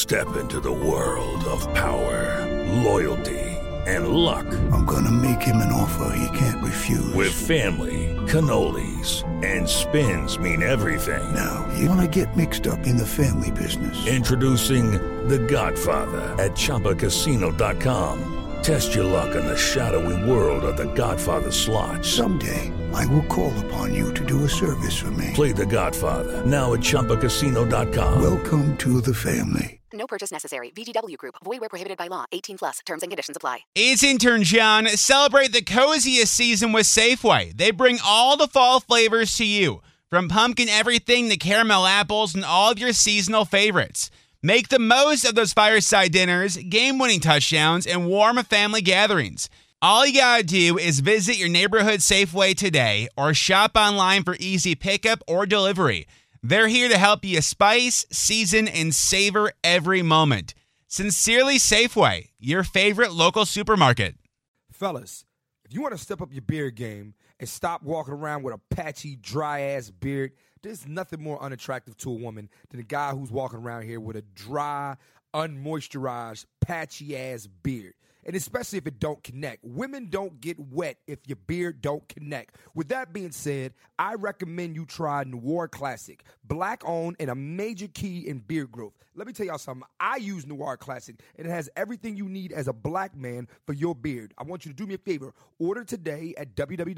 Step into the world of power, loyalty, and luck. I'm gonna make him an offer he can't refuse. With family, cannolis, and spins mean everything. Now, you wanna get mixed up in the family business. Introducing The Godfather at ChumbaCasino.com. Test your luck in the shadowy world of The Godfather slot. Someday, I will call upon you to do a service for me. Play The Godfather now at ChumbaCasino.com. Welcome to the family. No purchase necessary. VGW Group. Void where prohibited by law. 18 plus. Terms and conditions apply. It's intern John. Celebrate the coziest season with Safeway. They bring all the fall flavors to you, from pumpkin everything to caramel apples and all of your seasonal favorites. Make the most of those fireside dinners, game-winning touchdowns, and warm family gatherings. All you gotta do is visit your neighborhood Safeway today or shop online for easy pickup or delivery. They're here to help you spice, season, and savor every moment. Sincerely Safeway, your favorite local supermarket. Fellas, if you want to step up your beard game and stop walking around with a patchy, dry-ass beard, there's nothing more unattractive to a woman than a guy who's walking around here with a dry, unmoisturized, patchy-ass beard. And especially if it don't connect. Women don't get wet if your beard don't connect. With that being said, I recommend you try Noir Classic. Black-owned and a major key in beard growth. Let me tell y'all something. I use Noir Classic, and it has everything you need as a black man for your beard. I want you to do me a favor. Order today at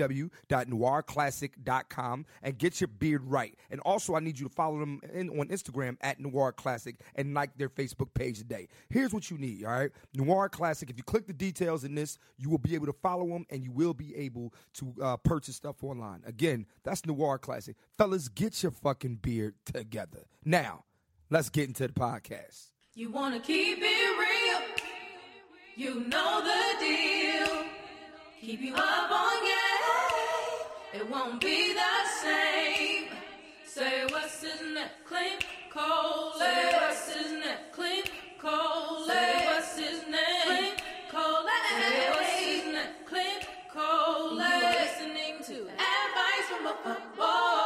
www.noirclassic.com and get your beard right. And also, I need you to follow them on Instagram at Noir Classic and like their Facebook page today. Here's what you need, all right? Noir Classic, if you click the details in this, you will be able to follow them, and you will be able to purchase stuff online. Again, that's Noir Classic. Fellas, get your fucking beard together. Now, let's get into the podcast. You want to keep it real. You know the deal. Keep you up on game. It won't be the same. Say what's his name? Clint Cole. Say what's his name? Clint Cole. Say what's his name? Clint Cole. Say what's his name? Clint Cole. You are listening to Advice from a Fuckboy.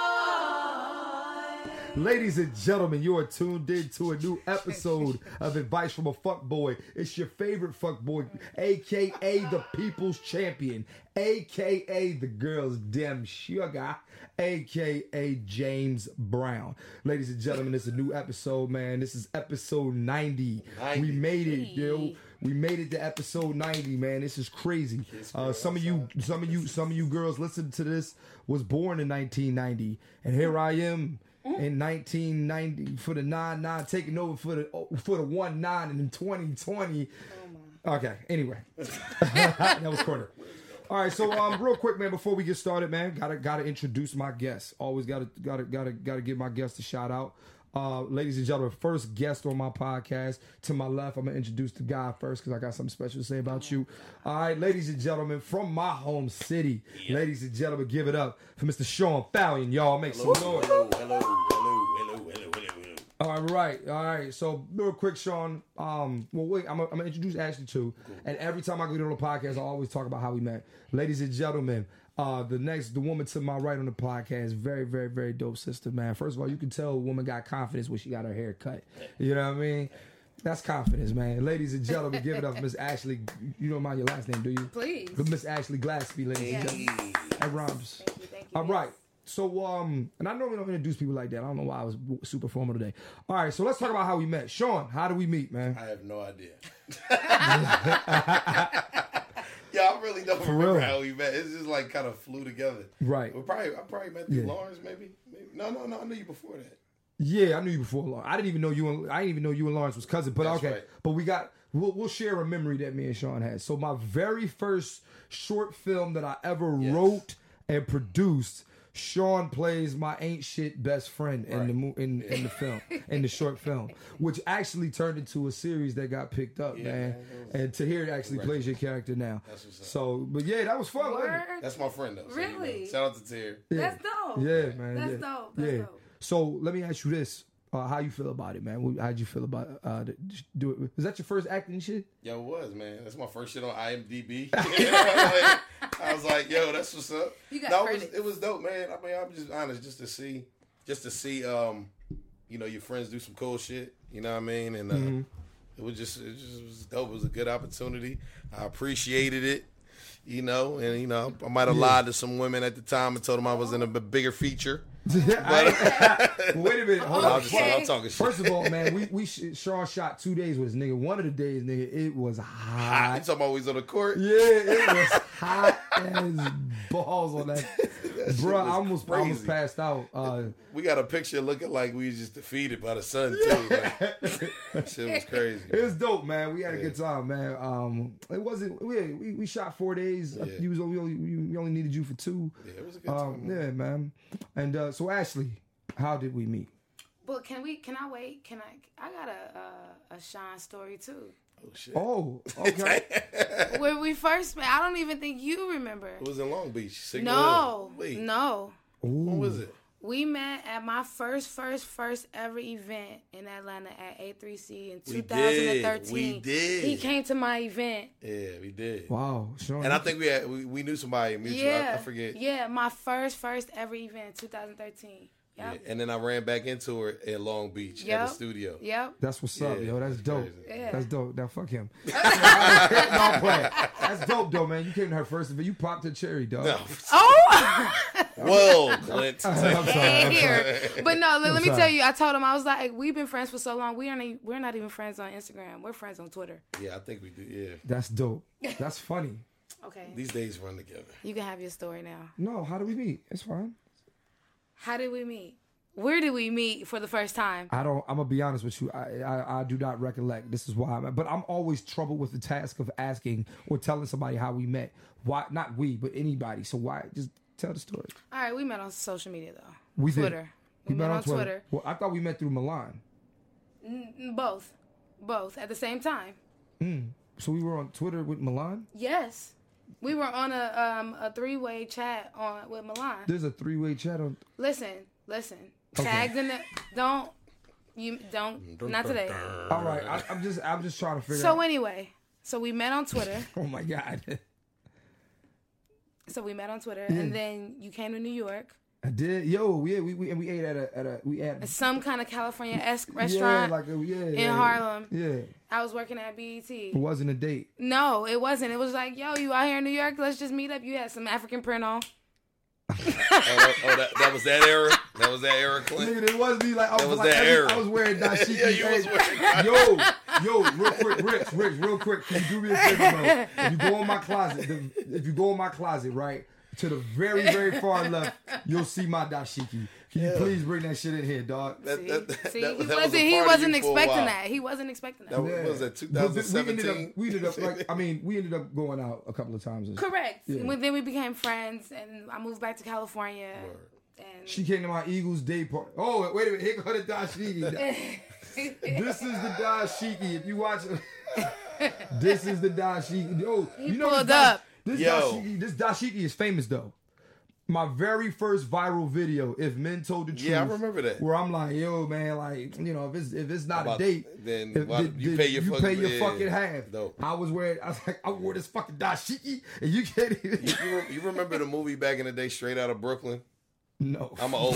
Ladies and gentlemen, you are tuned in to a new episode of Advice from a Fuckboy. It's your favorite fuckboy, a.k.a. the People's Champion, a.k.a. the girl's damn sugar, a.k.a. James Brown. Ladies and gentlemen, it's a new episode, man. This is episode 90. We made it, yo. We made it to episode 90, man. This is crazy. Some of you girls listening to this was born in 1990, and here I am in 1990 for the 9-9, taking over for the 1-9 in 2020. Okay, anyway, that was corny. All right, so real quick, man, before we get started, man, gotta introduce my guest. Always gotta give my guest a shout out. Ladies and gentlemen, first guest on my podcast. To my left, I'm gonna introduce the guy first because I got something special to say about you. All right, ladies and gentlemen, from my home city, ladies and gentlemen, give it up for Mr. Sean Fallion. Y'all make some noise. Hello. All right. So real quick, Sean. Wait, I'm gonna introduce Ashley too. Cool. And every time I go on the podcast, I always talk about how we met. Ladies and gentlemen, the woman to my right on the podcast, very, very, very dope sister, man. First of all, you can tell a woman got confidence when she got her hair cut. You know what I mean? That's confidence, man. Ladies and gentlemen, give it up for Miss Ashley. You don't mind your last name, do you? Please. Miss Ashley Glaspie, ladies and gentlemen. That rhymes. Thank you. All right. So, and I normally don't introduce people like that. I don't know why I was super formal today. All right, so let's talk about how we met. Sean, how did we meet, man? I have no idea. Yeah, I really don't remember how we met. It's just like kind of flew together. Right. I probably met through Lawrence, maybe. No, I knew you before that. Yeah, I knew you before Lawrence. I didn't even know you and Lawrence was cousins. But That's okay. right. But we'll share a memory that me and Sean had. So my very first short film that I ever wrote and produced, Sean plays my ain't shit best friend in the film, in the short film, which actually turned into a series that got picked up, man. And Tahir actually plays your character now. That's what's up. So, but yeah, that was fun. Wasn't it? That's my friend though. So, Really? shout out to Tahir. Yeah. That's dope. Yeah, man. That's dope. That's dope. So let me ask you this: how you feel about it, man? How'd you feel about do it? Was that your first acting shit? Yo, it was, man. That's my first shit on IMDb. I was like, yo, that's what's up. You got it was dope, man. I mean, I'm just honest, just to see your friends do some cool shit. You know what I mean? And it was dope. It was a good opportunity. I appreciated it. And I might have lied to some women at the time and told them I was in a bigger feature. Wait a minute. Hold on. I'm talking shit. First of all, man, Sean shot 2 days with his nigga. One of the days, nigga, it was hot. You talking about we was on the court? Yeah, it was hot as balls on that. Bro, I almost passed out. We got a picture looking like we was just defeated by the sun, too. Like, that shit was crazy. It was dope, man. We had a good time, man. It wasn't. We shot 4 days. Yeah. We only needed you for 2. Yeah, it was a good time. Man. Yeah, man. And so, Ashley, how did we meet? Well, can I wait? I got a Sean story too. Oh shit. Oh, okay. When we first met, I don't even think you remember. It was in Long Beach. No. When was it? We met at my first ever event in Atlanta at A3C in 2013. We did. He came to my event. Yeah, we did. Wow, Sean. And I think we knew somebody mutual. Yeah, I forget. Yeah, my first ever event, 2013. Yep. Yeah. And then I ran back into her in Long Beach at the studio. Yep. That's what's up, yo. That's dope. Crazy. Yeah. That's dope. Now fuck him. No, I'm playing. That's dope though, man. You came to her first, but you popped a cherry, dog. No. Oh! Well, Clint. I'm sorry. Here. But no, let me sorry. tell you, I told him, I was like, we've been friends for so long. We're not even friends on Instagram. We're friends on Twitter. Yeah, I think we do. Yeah. That's dope. That's funny. Okay. These days run together. You can have your story now. No, how did we meet? It's fine. How did we meet? Where did we meet for the first time? I'm gonna be honest with you. I do not recollect. This is why but I'm always troubled with the task of asking or telling somebody how we met. Why not we, but anybody. So why just tell the story. All right, we met on social media though. We did. Twitter. We met on Twitter. Well, I thought we met through Milan. Both at the same time. So we were on Twitter with Milan? Yes. We were on a 3-way chat with Milan. There's a 3-way chat on Listen. Tagged in the not today. All right, I'm just trying to figure out. So anyway, we met on Twitter. Oh my God. So we met on Twitter, and then you came to New York. I did. Yo, we ate at some kind of California-esque restaurant in Harlem. Yeah. I was working at BET. It wasn't a date. No, it wasn't. It was like, yo, you out here in New York? Let's just meet up. You had some African print on. That was that era. That was that era, Clint. Nigga, it wasn't me. Like I was wearing dashiki. Yeah, you was wearing. Yo, real quick, Rich, real quick. Can you do me a favor, bro? If you go in my closet, right, to the very, very far left, you'll see my dashiki. Can you please bring that shit in here, dog? He wasn't expecting that. He wasn't expecting that. That was at 2017. We ended up going out a couple of times. Correct. Yeah. Then we became friends, and I moved back to California. And she came to my Eagles Day party. Oh, wait a minute. Here go the dashiki. This is the dashiki. If you watch this is the dashiki. Yo, you know pulled up. This dashiki is famous though. My very first viral video, If Men Told the Truth. Yeah, I remember that. Where I'm like, yo, man, like, you know, if it's not a date, then you pay your fucking half. Dope. I was wore this fucking dashiki, and you can't even. You remember the movie back in the day, Straight Outta Brooklyn? No. I'm an old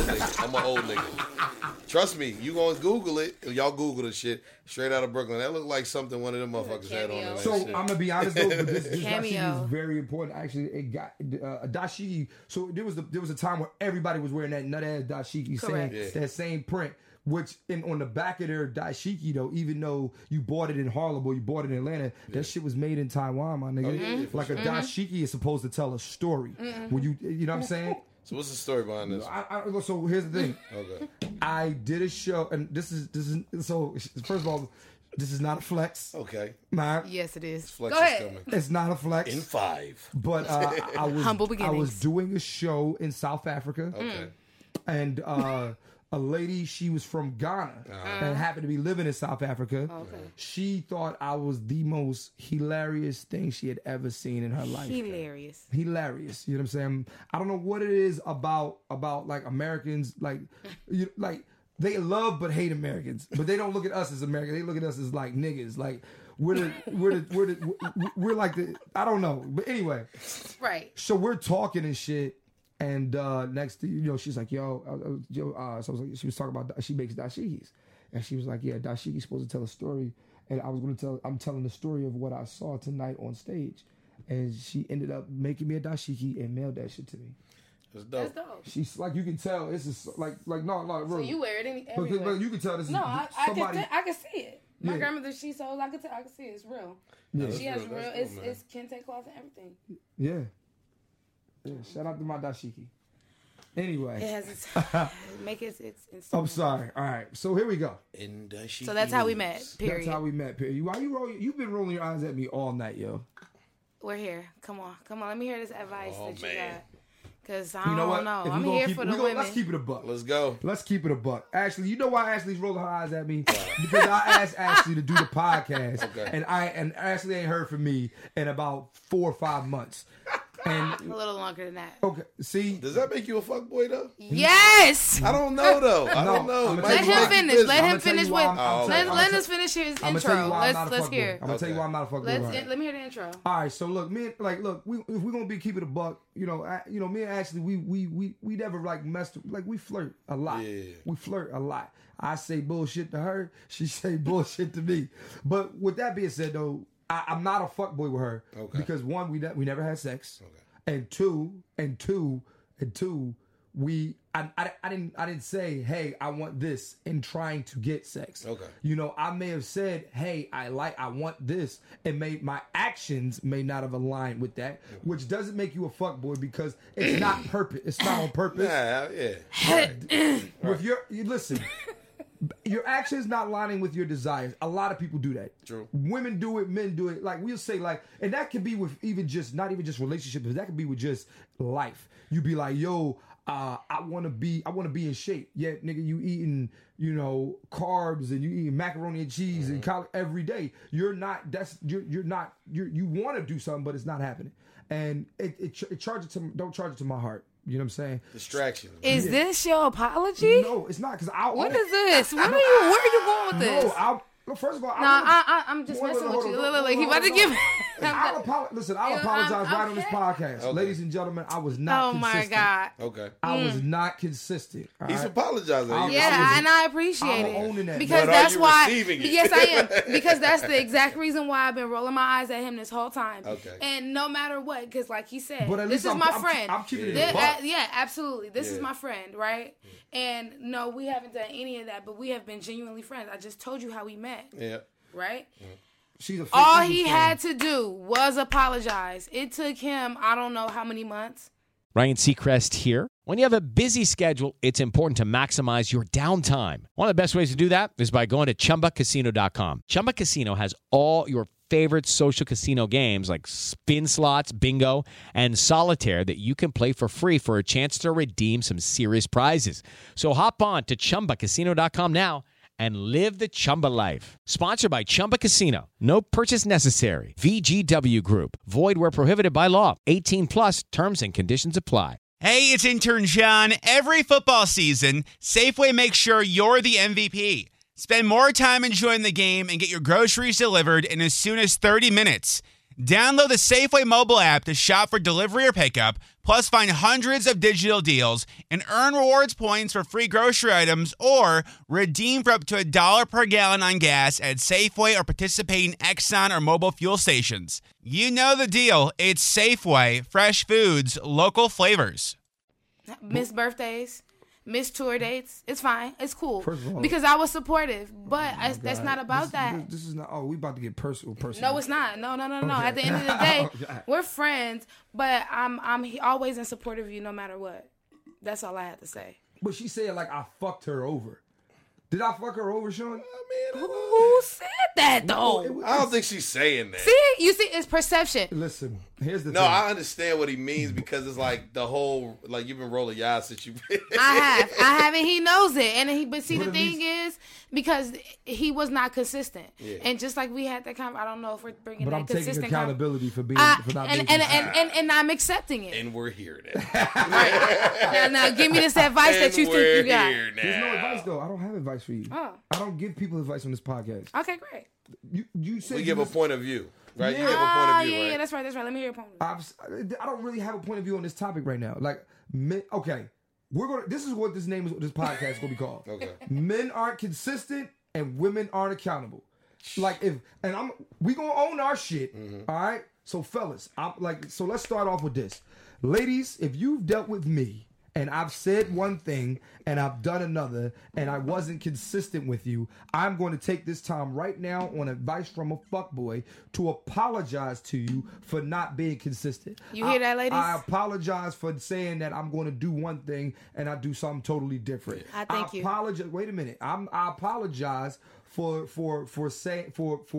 nigga. Trust me, you gonna Google it. Y'all Google the shit. Straight Outta Brooklyn. That looked like something one of them motherfuckers had on. So I'm gonna be honest though, but this dashiki is very important. Actually, it got a dashiki. So there was a time where everybody was wearing that nut ass dashiki, saying that same print. Which on the back of their dashiki though, even though you bought it in Harlem or you bought it in Atlanta, that shit was made in Taiwan, my nigga. Like a dashiki is supposed to tell a story. When you know what I'm saying. So what's the story behind this? So here's the thing. Okay. I did a show, and this is so. First of all, this is not a flex. Okay. Nah. Yes, it is. Flex Go ahead. is coming. It's not a flex. In 5. But I was Humble I beginnings. was doing a show in South Africa. Okay. And a lady, she was from Ghana and happened to be living in South Africa. Okay. She thought I was the most hilarious thing she had ever seen in her life. Hilarious. You know what I'm saying? I don't know what it is about like Americans, like they love but hate Americans, but they don't look at us as Americans. They look at us as like niggas. Like we're like the I don't know, but anyway. Right. So we're talking and shit. And next, she's like, so I was like, she was talking about she makes dashikis, and she was like, yeah, dashiki's supposed to tell a story, and I'm telling the story of what I saw tonight on stage, and she ended up making me a dashiki and mailed that shit to me. That's dope. That's dope. She's like, you can tell this is like no, So really. you wear it everywhere. But you can tell this No, is I somebody. can see it. My Yeah. grandmother, she sold. I can see it. It's real. Yeah. She has real. real. That's cool, man. It's kente cloth and everything. Yeah. Shout out to my dashiki. Anyway. It has its make its. I'm sorry. All right. So here we go. So that's how we met. Period. That's how we met. Period. Why you rolling? You've been rolling your eyes at me all night, yo. We're here. Come on. Let me hear this advice that you man. got. Cause I You know what? don't know. If I'm we here gonna for the women. Let's keep it a buck. Let's go. Let's keep it a buck. Ashley, you know why Ashley's rolling her eyes at me? Because I asked Ashley to do the podcast, Okay. and Ashley ain't heard from me in about 4 or 5 months. And A little longer than that. okay, see, Does that make you a fuckboy though? Yes. I don't know though. I don't know. I'ma It tell might Let you him why. make you finish. busy. Let him I'ma tell you finish why with. I'm- Let us finish his I'm gonna tell you intro. why I'm not a Let's fuckboy. hear. I'm gonna tell you why I'm not a fuckboy. right? Let me hear the intro. All right, so look, if we're gonna be keeping a buck, me and Ashley, we never like messed, like we flirt a lot. Yeah. We flirt a lot. I say bullshit to her, she say bullshit to me. But with that being said, though, I'm not a fuckboy with her because one, we never had sex, and two, I didn't say, hey, I want this in trying to get sex. Okay. I may have said, hey, I want this, and my actions may not have aligned with that, which doesn't make you a fuckboy because it's not purpose. It's not on purpose. Yeah. You listen. Your actions not lining with your desires. A lot of people do that. True. Women do it, men do it. Like we'll say, and that can be with not even just relationships, but that can be with just life. You be like, yo, I want to be in shape. Yet, nigga, you eating, carbs and you eating macaroni and cheese and collard every day. You're not. You want to do something, but it's not happening. And it don't charge it to my heart. You know what I'm saying? Distractions. Is this your apology? No, it's not because What is this? Where are you going with this? No, first of all, I'm just messing with you. Look, he about to give. I'll apologize right on this podcast. Ladies and gentlemen, I was not consistent. My God. Okay. I was not consistent. all He's right? apologizing. Yeah, and I appreciate I'm owning it. that. Because But are that's you why. receiving it? Yes, I am. Because that's the exact reason why I've been rolling my eyes at him this whole time. Okay. And no matter what, because like he said, But at this least is my friend. I'm keeping it in the buck. Yeah, absolutely. This is Yeah. my friend, right? And no, we haven't done any of that, but we have been genuinely friends. I just told you how we met, Yeah. right? She's a fake All Eagles he fan. had to do was apologize. It took him, I don't know how many months. Ryan Seacrest here. When you have a busy schedule, it's important to maximize your downtime. One of the best ways to do that is by going to ChumbaCasino.com. Chumba Casino has all your favorite social casino games like spin slots, bingo, and solitaire that you can play for free for a chance to redeem some serious prizes. So hop on to ChumbaCasino.com now and live the Chumba life. Sponsored by Chumba Casino. No purchase necessary. VGW Group. Void where prohibited by law. 18 plus terms and conditions apply. Hey, it's intern John. Every football season, Safeway makes sure you're the MVP. Spend more time enjoying the game and get your groceries delivered in as soon as 30 minutes. Download the Safeway mobile app to shop for delivery or pickup, plus find hundreds of digital deals and earn rewards points for free grocery items or redeem for up to $1 per gallon on gas at Safeway or participating Exxon or mobile fuel stations. You know the deal. It's Safeway. Fresh foods, local flavors. Miss birthdays, miss tour dates. It's fine. It's cool. First of all- because I was supportive. But that's not about that. This is not. Oh, we about to get personal. No, it's not. No. Okay. At the end of the day, Okay. we're friends. But I'm always in support of you no matter what. That's all I had to say. But she said like I fucked her over. Did I fuck her over, Sean? Who said that though? I don't think she's saying that. See, it's perception. Listen, here's the No, thing. I understand what he means because it's like the whole, like you've been rolling your eyes since you. I have, and he knows it. But see, But the at thing is, because he was not consistent, Yeah. and just like we had that I don't know if we're bringing But that I'm taking consistent accountability for being for not being and I'm accepting it. And we're here now. Now, give me this advice that you think you got. Here now. There's no advice though. I don't have advice for you. Oh. I don't give people advice on this podcast. Okay, great. you said we give a point of view, right? You give a point Ah, of view, yeah, right? that's right. Let me hear your point of view. I don't really have a point of view on this topic right now. Like, men, okay, this is what this podcast is gonna be called. Okay. Men aren't consistent and women aren't accountable. Like we gonna own our shit. All right. So fellas, so let's start off with this. Ladies, if you've dealt with me and I've said one thing and I've done another and I wasn't consistent with you, I'm going to take this time right now on advice from a fuckboy to apologize to you for not being consistent. You hear that, ladies? I apologize for saying that I'm going to do one thing and I do something totally different. I thank you. Apologize. Wait a minute. I apologize for saying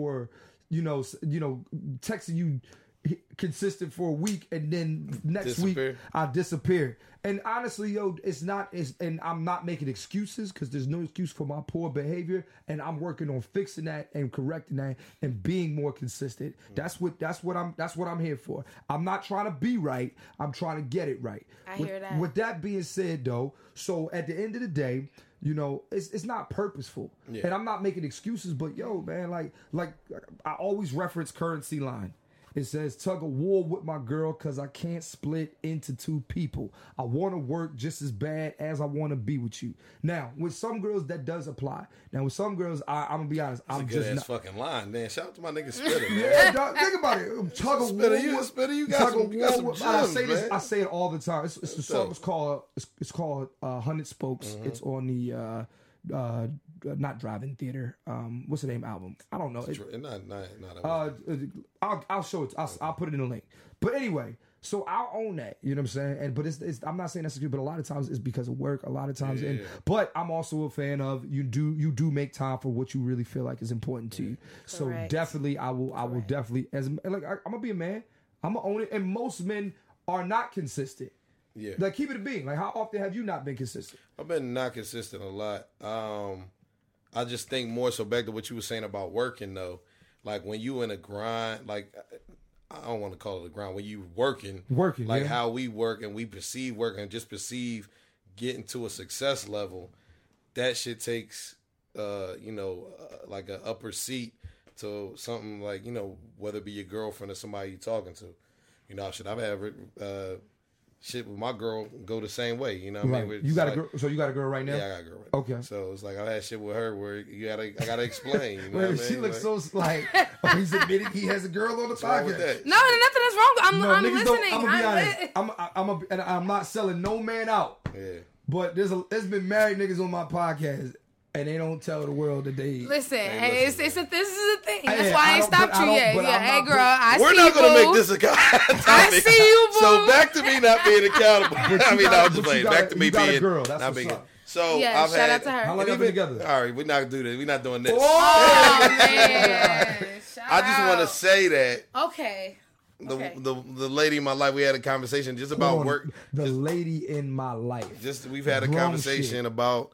texting you consistent for a week and then next week I disappear. And honestly, and I'm not making excuses because there's no excuse for my poor behavior, and I'm working on fixing that and correcting that and being more consistent. That's what I'm here for. I'm not trying to be right. I'm trying to get it right. I hear that. With that being said, though, so at the end of the day, it's not purposeful, and I'm not making excuses. But man, like I always reference Currency line. It says, tug of war with my girl because I can't split into two people. I want to work just as bad as I want to be with you. Now, with some girls, that does apply. Now, with some girls, I'm going to be honest. That's I'm a just good not. ass fucking line, man. Shout out to my nigga Spitter, man. Yeah, dog, think about it. Tug of war. Spitter, you got some gems, I say it all the time. It's the song. It's called 100 Spokes. Mm-hmm. It's on the not Drive-In Theater. What's the name album? I don't know. I'll show it. I'll put it in a link. But anyway, so I'll own that. You know what I'm saying? But it's I'm not saying that's good, but a lot of times it's because of work. A lot of times, but I'm also a fan of you do make time for what you really feel like is important to you. So definitely, I will definitely I'm gonna be a man. I'm gonna own it. And most men are not consistent. Yeah. Like, keep it a being. Like, how often have you not been consistent? I've been not consistent a lot. I just think more so back to what you were saying about working, though. Like, when you in a grind, like, I don't want to call it a grind. When you working, like how we work and we perceive work and just perceive getting to a success level, that shit takes, like an upper seat to something like, whether it be your girlfriend or somebody you're talking to. I've had shit with my girl go the same way, you know what I mean? You got a girl, so you got a girl right now? Yeah, I got a girl right now. Okay. So it's like I had shit with her where I gotta explain. You know what I mean? She looks so like he's admitted he has a girl on the podcast. No, nothing is wrong. I'm listening. I'm gonna be honest. I'm not selling no man out. Yeah. But there's been married niggas on my podcast. And they don't tell the world that they... Listen, this is a thing. Hey, That's why I ain't stopped you yet. Hey, girl, I see you, we're not going to make this a topic. I see you, boo. So back to me not being accountable. I'm just playing. Back to me being... girl. That's not what's being... up. So yeah, I've shout had... out to her. How long have you been together? All right, we're not doing this. We're not doing this. Oh, man. I just want to say that... Okay. The lady in my life, we had a conversation just about work. The lady in my life. We've had a conversation about...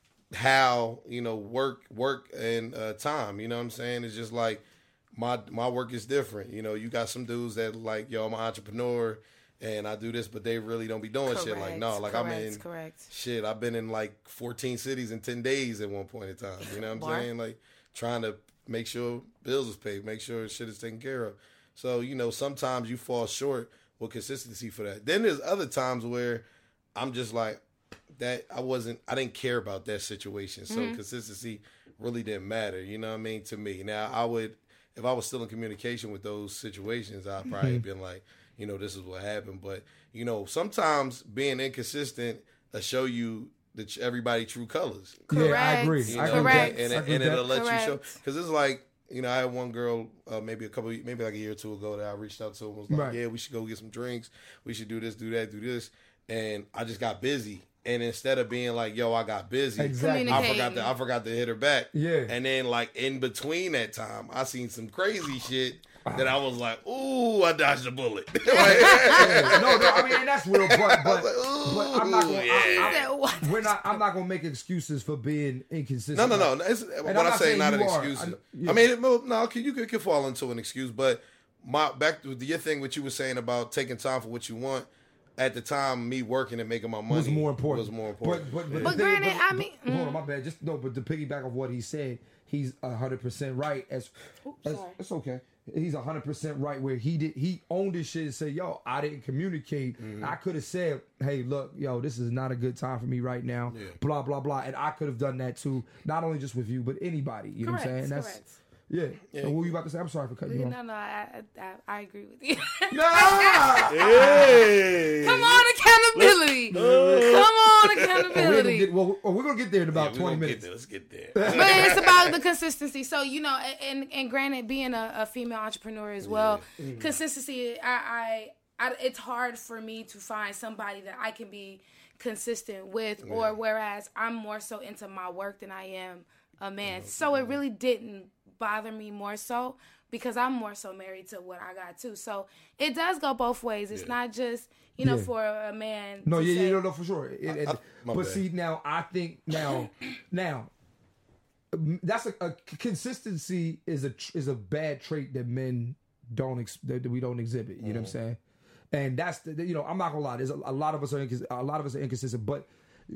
how work and time, you know what I'm saying? It's just like my work is different. You got some dudes that like, I'm an entrepreneur and I do this, but they really don't be doing shit. Like, no, like shit, I've been in like 14 cities in 10 days at one point in time. You know what I'm saying? Like trying to make sure bills is paid, make sure shit is taken care of. So, sometimes you fall short with consistency for that. Then there's other times where I'm just like, that I didn't care about that situation. So consistency really didn't matter, you know what I mean, to me. Now, if I was still in communication with those situations, I'd probably been like, this is what happened. But, sometimes being inconsistent will show you everybody true colors. Correct. Yeah, I agree. Correct. And it'll let you show. Because it's like, I had one girl maybe like a year or two ago that I reached out to and was like, yeah, we should go get some drinks. We should do this, do that, do this. And I just got busy. And instead of being like, I got busy, exactly. I forgot to hit her back. Yeah. And then like in between that time, I seen some crazy shit that I was like, ooh, I dodged a bullet. No, I mean, and that's real, but I'm not going. I'm not going to make excuses for being inconsistent. No. When I say not an excuse, I mean, no, you could fall into an excuse, but back to your thing, what you were saying about taking time for what you want. At the time, me working and making my money was more important. But granted, I mean, hold on, my bad. But to piggyback off what he said, he's 100% right. As it's okay. He's 100% right where he owned his shit and said, yo, I didn't communicate. I could have said, hey, look, yo, this is not a good time for me right now. Yeah. Blah, blah, blah. And I could have done that too, not only just with you, but anybody. You know what I'm saying? That's yeah. So what were you about to say? I'm sorry for cutting you off. No, I agree with you. Nah! Hey! Come on, accountability. Come on, accountability. We're going to get there in about 20 minutes. Let's get there. But it's about the consistency. So, you know, and granted, being a female entrepreneur as well, consistency, I it's hard for me to find somebody that I can be consistent with, or whereas I'm more so into my work than I am a man. So it really didn't bother me more so because I'm more so married to what I got too. So it does go both ways. It's not just, you know, for a man. No, to say, no, for sure. But see, now I think now that's a consistency is a bad trait that men that we don't exhibit. You know what I'm saying? And that's I'm not gonna lie. There's a lot of us are inconsistent, but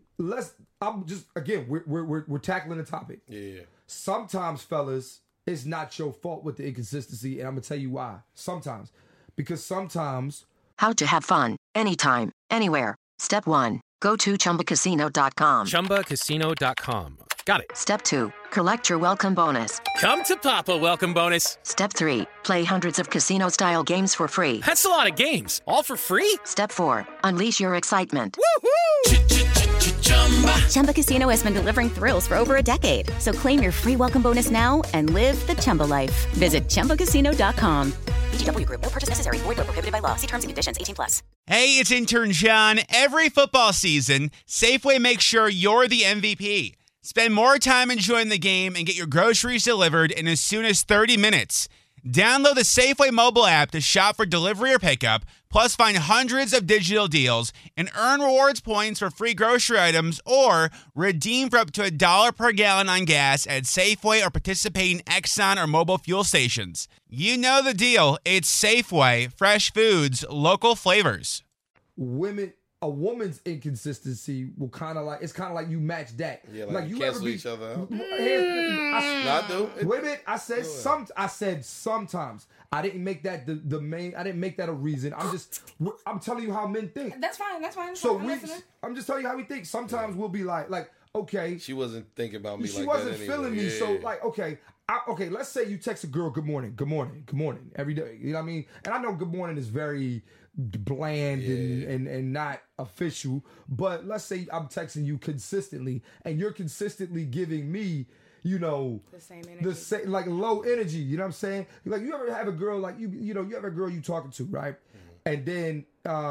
we're tackling the topic. Yeah. Sometimes, fellas, it's not your fault with the inconsistency, and I'm gonna tell you why. Sometimes, because sometimes. How to have fun anytime, anywhere. Step 1. Go to ChumbaCasino.com. ChumbaCasino.com. Got it. Step 2. Collect your welcome bonus. Come to Papa welcome bonus. Step 3. Play hundreds of casino-style games for free. That's a lot of games. All for free? Step 4. Unleash your excitement. Woohoo! Chumba Casino has been delivering thrills for over a decade. So claim your free welcome bonus now and live the Chumba life. Visit ChumbaCasino.com. VGW Group. No purchase necessary. Void where prohibited by law. See terms and conditions. 18+. Hey, it's intern John. Every football season, Safeway makes sure you're the MVP. Spend more time enjoying the game and get your groceries delivered in as soon as 30 minutes. Download the Safeway mobile app to shop for delivery or pickup, plus find hundreds of digital deals and earn rewards points for free grocery items or redeem for up to $1 per gallon on gas at Safeway or participating Exxon or mobile fuel stations. You know the deal. It's Safeway. Fresh foods, local flavors. A woman's inconsistency will kind of like you match that. Yeah, like you cancel each other out. I do. Wait a minute. I said sometimes. I didn't make that the main. I didn't make that a reason. I'm telling you how men think. That's fine. I'm just telling you how we think. Sometimes we'll be like, okay. She wasn't thinking about me like that. She wasn't feeling me. So like, okay. Let's say you text a girl, good morning, every day. You know what I mean? And I know good morning is very bland and not official, but let's say I'm texting you consistently and you're consistently giving me, the same energy, like low energy, you know what I'm saying? Like you ever have a girl like you have a girl you talking to, right? And then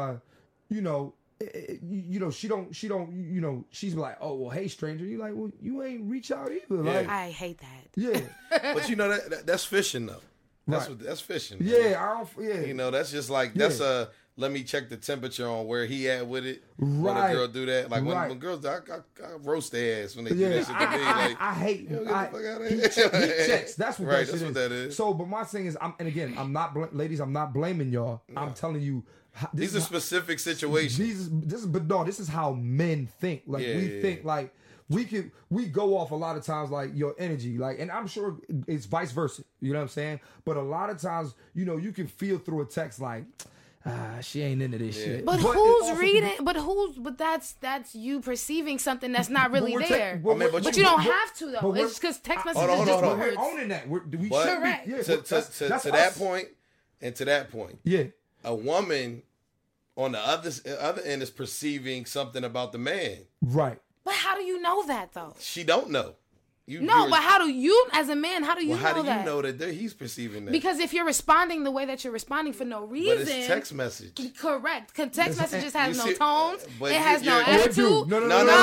she's like, oh well, hey stranger, you like, well, you ain't reach out either. Like I hate that. Yeah. But that's fishing though. That's fishing. Man. Yeah, that's just like let me check the temperature on where he at with it. Right. When a girl do that, like when girls, I roast their ass when they do that shit to me. Like, I hate he checks. That's what that shit is. That is. So, but my thing is, I'm not ladies. I'm not blaming y'all. No. I'm telling you. These are specific situations. This is how men think. Like we think like. We go off a lot of times like your energy, like, and I'm sure it's vice versa. You know what I'm saying? But a lot of times, you can feel through a text like, she ain't into this shit. But who's reading? But that's you perceiving something that's not really there. But you don't have to though. It's because text messages just words. We're owning that. Correct. To that point, and to that point, a woman on the other end is perceiving something about the man. Right. But how do you know that, though? She don't know. But how do you, as a man, how do you know that? How do you know that he's perceiving that? Because if you're responding the way that you're responding for no reason. But it's text message. Correct. Because text messages has no tones. It has no attitude. No.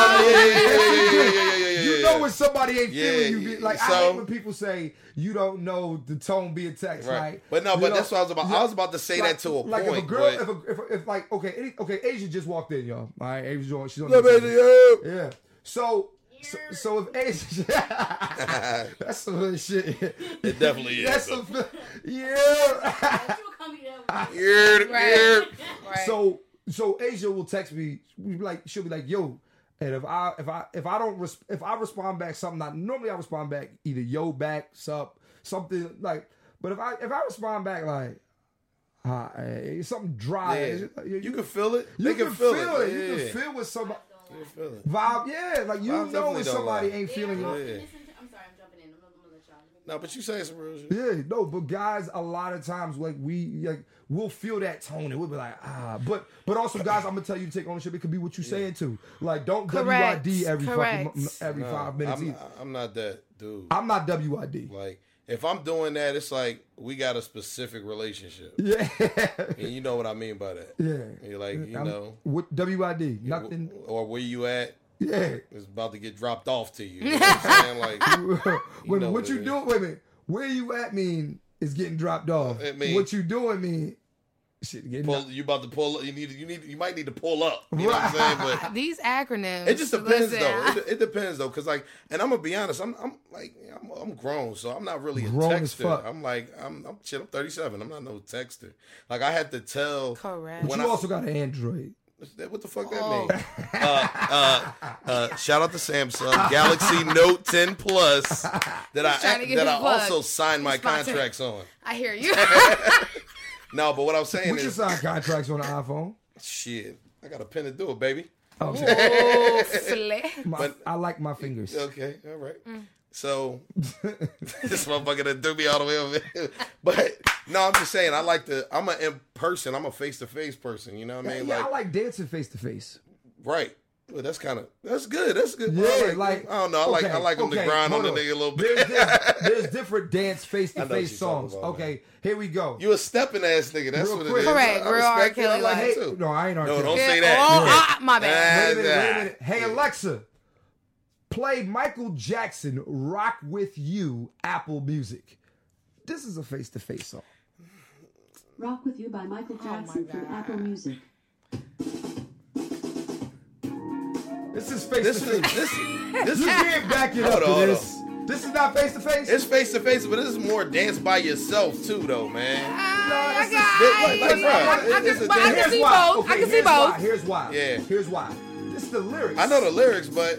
You know when somebody ain't feeling you. Like, I hate when people say, you don't know the tone being text. Right. But that's what I was about. I was about to say that to a point. Like if a girl, if like, okay, Asia just walked in, y'all. All right, Asia joined. She's on the yeah. So if Asia, that's some hood shit. It definitely is. That's some, Right. So Asia will text me. She'll be like, yo, And if I respond back something, normally I respond back either yo back, sup, something like. But if I respond back like, something dry, you can feel it. You can feel it. Yeah. You can feel with somebody. You can feel it. Vibe, yeah, like you Vibes know when definitely don't somebody lie. ain't feeling Yeah. it. I'm sorry, I'm jumping in. I'm gonna let y'all. No, but you saying some real shit. Yeah, no, but guys, a lot of times we'll feel that tone and we'll be like, but also guys, I'm gonna tell you to take ownership. It could be what you saying too. Like, don't Correct. WID every Correct. every 5 minutes. I'm not that dude. I'm not WID. Like, if I'm doing that, it's like we got a specific relationship. Yeah, and you know what I mean by that. yeah. And you're like, you know, what WID? Nothing. Or where you at? Yeah, it's about to get dropped off to you. You know what I'm saying? Like, wait, know what you it doing? Wait a minute. Where you at mean is getting dropped off. It mean- What you doing mean shit getting pull, you about to pull. You might need to pull up. You know what I'm saying? But These acronyms. it just depends listen, though. It depends though, because like, and I'm gonna be honest. I'm grown, so I'm not really a Grown as texter. fuck. I'm like, I'm shit. I'm 37. I'm not no texter. Like, I had to tell. Correct. But you also got an Android. What the fuck that mean? Shout out to Samsung Galaxy Note 10 Plus that I also signed my contracts on. I hear you. No, but what I'm saying We should is, sign contracts on the iPhone. shit, I got a pen to do it, baby. Oh, flip. I like my fingers. Okay, all right. So this motherfucker that threw me all the way over here. But no, I'm just saying, I'm a in person, I'm a face to face person. You know what I mean? Yeah, I like dancing face to face. Right. Well, that's good. That's good. Yeah, I don't know. I like them to grind on the nigga a little bit. There's different dance face to I know what face you're talking songs. about, Okay, here we go. You a stepping ass nigga. That's Real what quick. it is. Correct. I Real R. respect it. I Kelly like like. it too. No, I ain't R. No, Kelly. don't Yeah. say that. Oh, my bad. Wait a minute. Hey, Alexa, play Michael Jackson "Rock with You" Apple Music. This is a face to face song. Rock With You by Michael Jackson from Apple Music. This is face to face. This You is can't back it up to this. This is not face to face. It's face to face, but this is more dance by yourself too, though, man. I Here's can see why. both. Okay, I can see here's why. both. Here's why. Yeah. Here's why. This is the lyrics. I know the lyrics, but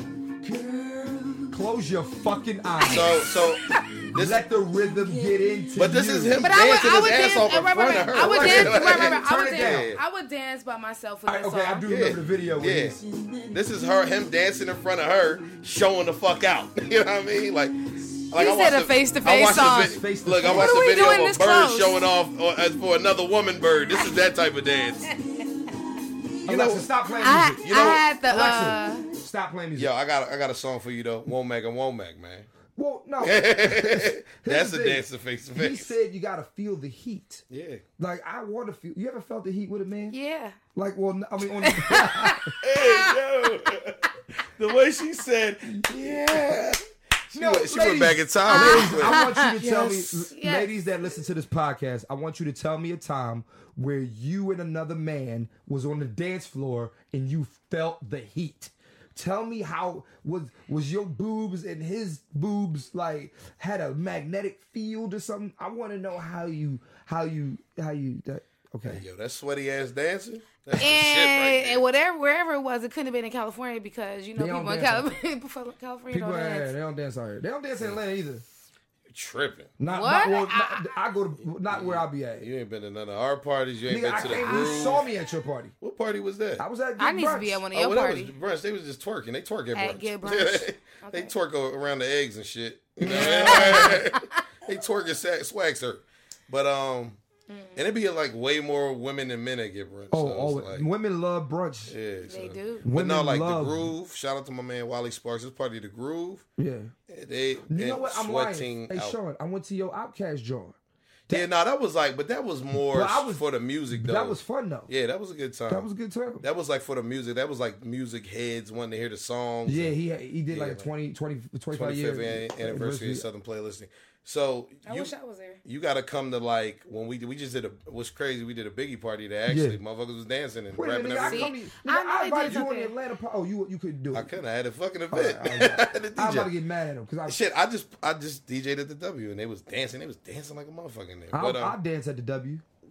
Close your fucking eyes. so this, let the rhythm get into but this you. is him But dancing I would his ass dance. off in front of her. I would dance. Turn it down. I would dance by myself with this Okay, I song. do remember the video. Yeah, this is him dancing in front of her, showing the fuck out. You know what I mean? Like You said a face-to-face song. Look, I What watched are a we video doing of a this bird close? showing off for another woman bird. This is that type of dance. Alexa, stop playing I music. had the Alexa, stop playing music. Yo, I got a song for you though. Womack and Womack, man. Well, no. That's a the thing. dance to face to He face. said you gotta feel the heat. Yeah. Like I want to feel. You ever felt the heat with a man? Yeah. Like, well, I mean, on Hey, yo. The way she said, yeah. She went back in time. I want you to tell me, Yes. ladies that listen to this podcast, I want you to tell me a time where you and another man was on the dance floor and you felt the heat. Tell me how was your boobs and his boobs like had a magnetic field or something? I want to know how you that okay. Yo, that sweaty ass dancing. That's the shit right And wherever it was, it couldn't have been in California because They people don't in dance. California People, don't dance. they don't dance out here. They don't dance in Atlanta either. You tripping. Not What? I go to not where I be at. You ain't been to none of our parties. You ain't Nigga, been to the you groove. saw me at your party. What party was that? I was at. I Good need to Brunch. be at one of Oh, your well, that parties. was brunch. They was just twerking. They twerk at brunch. At Good Brunch. They Okay. twerk around the eggs and shit. You know what I mean? They twerk at swag surf. But and it'd be like way more women than men that get brunch. Oh, so it's like, women love brunch. yeah, They so. do. But Women no, like love- the Groove. Shout out to my man Wally Sparks. It's part of the Groove. Yeah. They You know what? I'm sweating lying. Hey, out. Sean, I went to your Outkast joint. Yeah, no, that was like, but that was more But I was- for the music though. That was fun though. Yeah, that was a good time. That was a good time. That was like for the music. That was like music heads wanting to hear the songs. Yeah, he did like Yeah, a 25 25th years anniversary of Southern Playlisting. So I wish I was there. you got to come to like when we just did what's crazy. We did a Biggie party that actually Yeah. motherfuckers was dancing and Wait a rapping minute, everything. I I know they invited did you on the something. Atlanta party. Oh, you couldn't do it. I couldn't. I had a fucking All right, event. all right. I had a I'm about to DJ. get mad at him because Shit, I just DJ'd at the W and they was dancing. They was dancing like a motherfucker in there. But I dance at the W.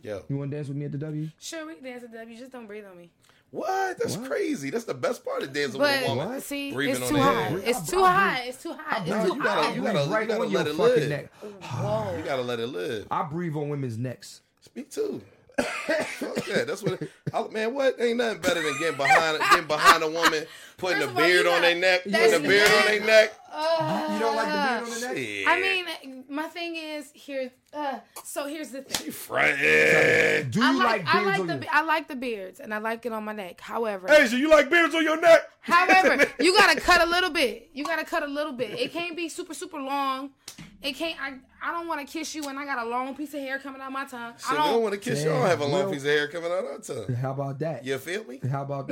Yo. You want to dance with me at the W? Sure, we can dance at the W. Just don't breathe on me. What? That's crazy. That's the best part of dancing with a woman. But see, Breathing it's on too their high. head. It's too high. It's too high. It's too high. You gotta let it live. You gotta let it live. I breathe on women's necks. Me too. Fuck that. That's what. Man, what? Ain't nothing better than getting behind a woman, putting a beard on their neck, putting a beard on their neck. You don't like the beard on the neck? Shit. I mean, my thing is here's the thing. Frightened. Do you like beards on your I like the beards and I like it on my neck. However, Asia, you like beards on your neck? However, you gotta cut a little bit. It can't be super, super long. It can't. I don't want to kiss you when I got a long piece of hair coming out my tongue. So I don't want to kiss you. I don't have a long piece of hair coming out our tongue. How about that? You feel me? How about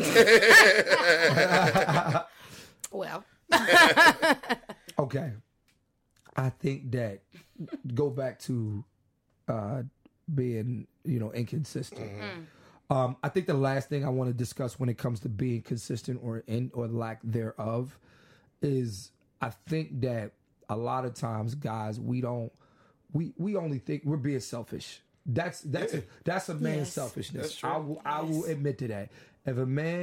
that? Well. Okay. I think that go back to being, inconsistent. I think the last thing I want to discuss when it comes to being consistent or lack thereof is I think that a lot of times, guys, we only think we're being selfish. That's a man's selfishness. I will admit to that. If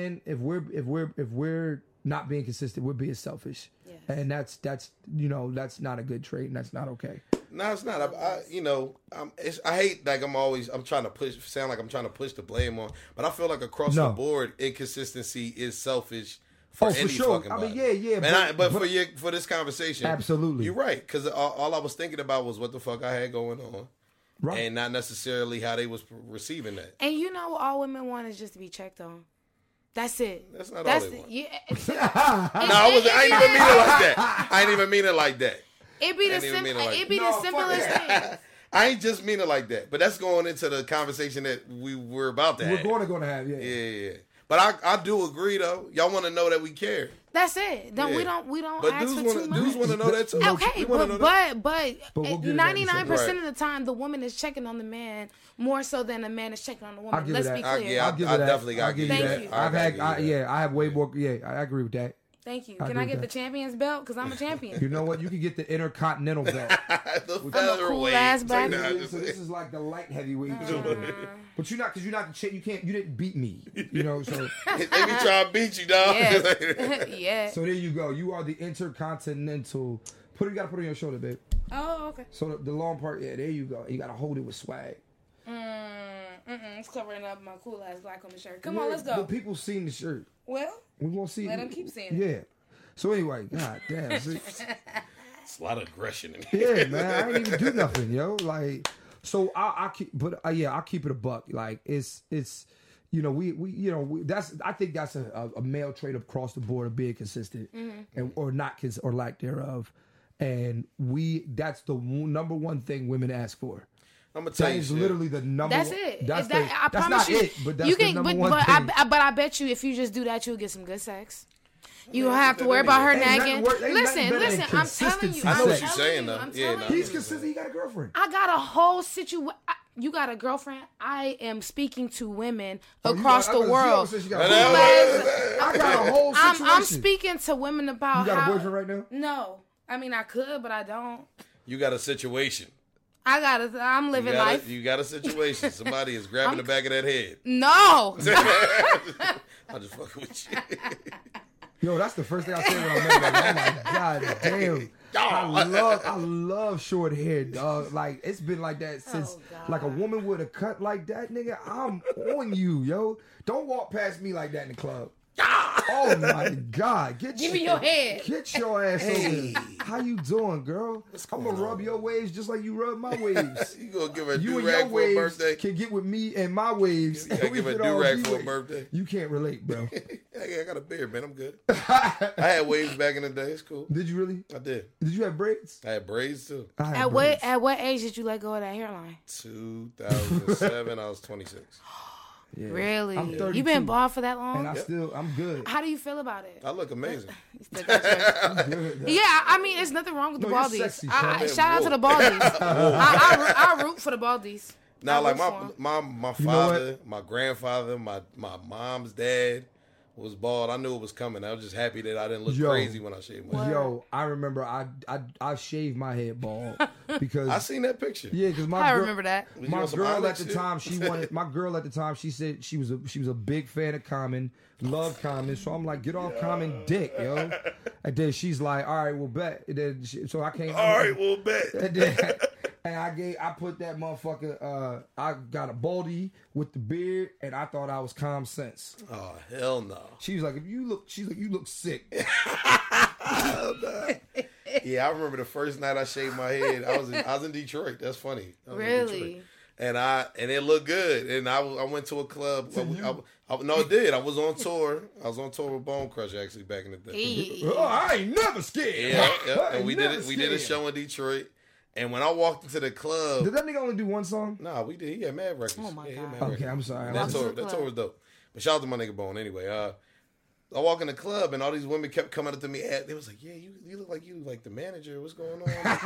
we're not being consistent, we're being selfish, and that's not a good trait, and that's not okay. No, it's not. I hate I'm trying to sound like I'm trying to push the blame on, but I feel like across the board, inconsistency is selfish. For any fucking body. But for this conversation, absolutely, you're right. Because all I was thinking about was what the fuck I had going on, right? And not necessarily how they was receiving that. And all women want is just to be checked on. That's it. That's not all they want. Yeah. I ain't even mean it like that. I ain't even mean it like that. It be the simplest thing. I ain't just mean it like that. But that's going into the conversation that we were about to have. We're going to have, yeah. But I do agree though. Y'all want to know that we care. That's it. We don't. But ask dudes for too much. Dudes want to know that too. Okay, but 99% of the time, the woman is checking on the man more so than the man is checking on the woman. Let's be clear. I definitely got to give you that. Thank you. I have way more. Yeah, I agree with that. Thank you. Can I get the champion's belt? Because I'm a champion. You know what? You can get the intercontinental belt. I'm a cool ass back. So this is like the light heavyweight. But you're not, because you're not the champ. You didn't beat me. So they be trying to beat you, dog. Yeah. So there you go. You are the intercontinental. You got to put it on your shoulder, babe. Oh, okay. So the long part, there you go. You got to hold it with swag. It's covering up my cool ass black woman shirt. Come on, let's go. But people seen the shirt. Well, we won't see. Let them keep seeing it. Yeah. So anyway, god damn. See? It's a lot of aggression in here. Yeah, man. I didn't even do nothing, yo. Like, so I'll keep it a buck. Like, it's that's, I think that's a male trait across the board of being consistent or lack thereof. And that's the number one thing women ask for. I'm gonna tell you, that is literally the number. That's one. it. That's I promise not you. It, but that's the number one thing. But I bet you, if you just do that, you'll get some good sex. You don't have to worry about her nagging. Listen. I'm telling you. I know what you're saying, though. He's consistent. He got a girlfriend. I got a whole situation. You got a girlfriend? I am speaking to women across the world. I got a whole situation. I'm speaking to women about. You got a boyfriend right now? No. I mean, I could, but I don't. You got a situation. I'm living life. You got a situation. Somebody is grabbing the back of that head. No. I'm just fucking with you. Yo, that's the first thing I said when I met her. Like, oh my god damn. I love short hair, dog. Like, it's been like that since like a woman with a cut like that, nigga. I'm on you, yo. Don't walk past me like that in the club. Oh my god! Give me your head. Get your ass over here. How you doing, girl? I'm gonna rub your waves just like you rub my waves. You gonna give her a do-rag for a birthday? Can get with me and my waves. You gotta give her a do-rag for a birthday. You can't relate, bro. I got a beard, man. I'm good. I had waves back in the day. It's cool. Did you really? I did. Did you have braids? I had braids too. At what age did you let go of that hairline? 2007. I was 26. Yeah. Really? I'm 32. You been bald for that long? And I'm good. How do you feel about it? I look amazing. I'm good, yeah, I mean, there's nothing wrong with the baldies. Sexy, shout out to the baldies. I root for the baldies. Now, like my father, my grandfather, my mom's dad was bald. I knew it was coming. I was just happy that I didn't look crazy when I shaved my head. Yo, I remember I shaved my head bald because I seen that picture. Yeah, because I remember that. My girl at the time, she said she was a big fan of Common, loved Common. So I'm like, get off Common dick, yo. And then she's like, all right, we'll bet. And then so I came. All right, we'll bet. And I put that motherfucker. I got a baldy with the beard, and I thought I was Common Sense. Oh hell no! She was like, you look sick. Hell no. Yeah, I remember the first night I shaved my head. I was in Detroit. That's funny. Really? And it looked good. And I went to a club. No, it did. I was on tour. I was on tour with Bone Crusher actually back in the day. Hey. Oh, I ain't never scared. Yeah. And we did it. We did a show in Detroit. And when I walked into the club, did that nigga only do one song? Nah, we did. He had mad records. Oh my god. Okay, records. I'm sorry. That tour was dope. But shout out to my nigga Bone anyway. I walk in the club and all these women kept coming up to me. They was like, "Yeah, you look like the manager. What's going on?"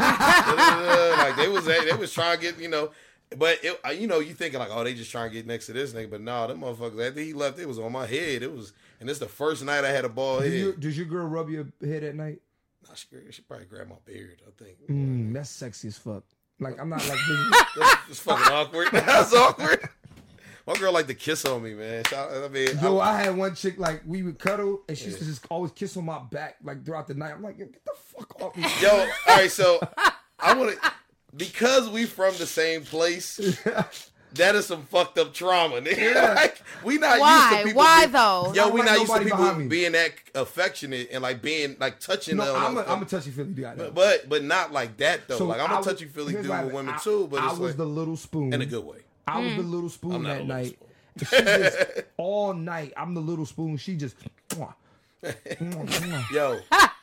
Like they was trying to get But you thinking like, oh, they just trying to get next to this nigga. But nah, them motherfuckers. After he left, it was on my head. And it's the first night I had a bald head. Does your girl rub your head at night? Nah, she probably grabbed my beard. I think. That's sexy as fuck. Like I'm not like it's fucking awkward. That's awkward. My girl like to kiss on me, man. I had one chick like we would cuddle, and she used to just always kiss on my back like throughout the night. I'm like, yo, get the fuck off me. Yo, all right, so I want to because we from the same place. That is some fucked up trauma, nigga. Yeah. Like, we not Why? used to people. Why though? Yo, we like not used to nobody behind people me. being that affectionate and like being like touching. No, them. I'm a touchy feely guy. But not like that though. So like I'm a touchy feely dude with women too. But I it's was like, the little spoon in a good way. I was the little spoon I'm not a that little night. spoon. She just all night. I'm the little spoon. She just. Yo.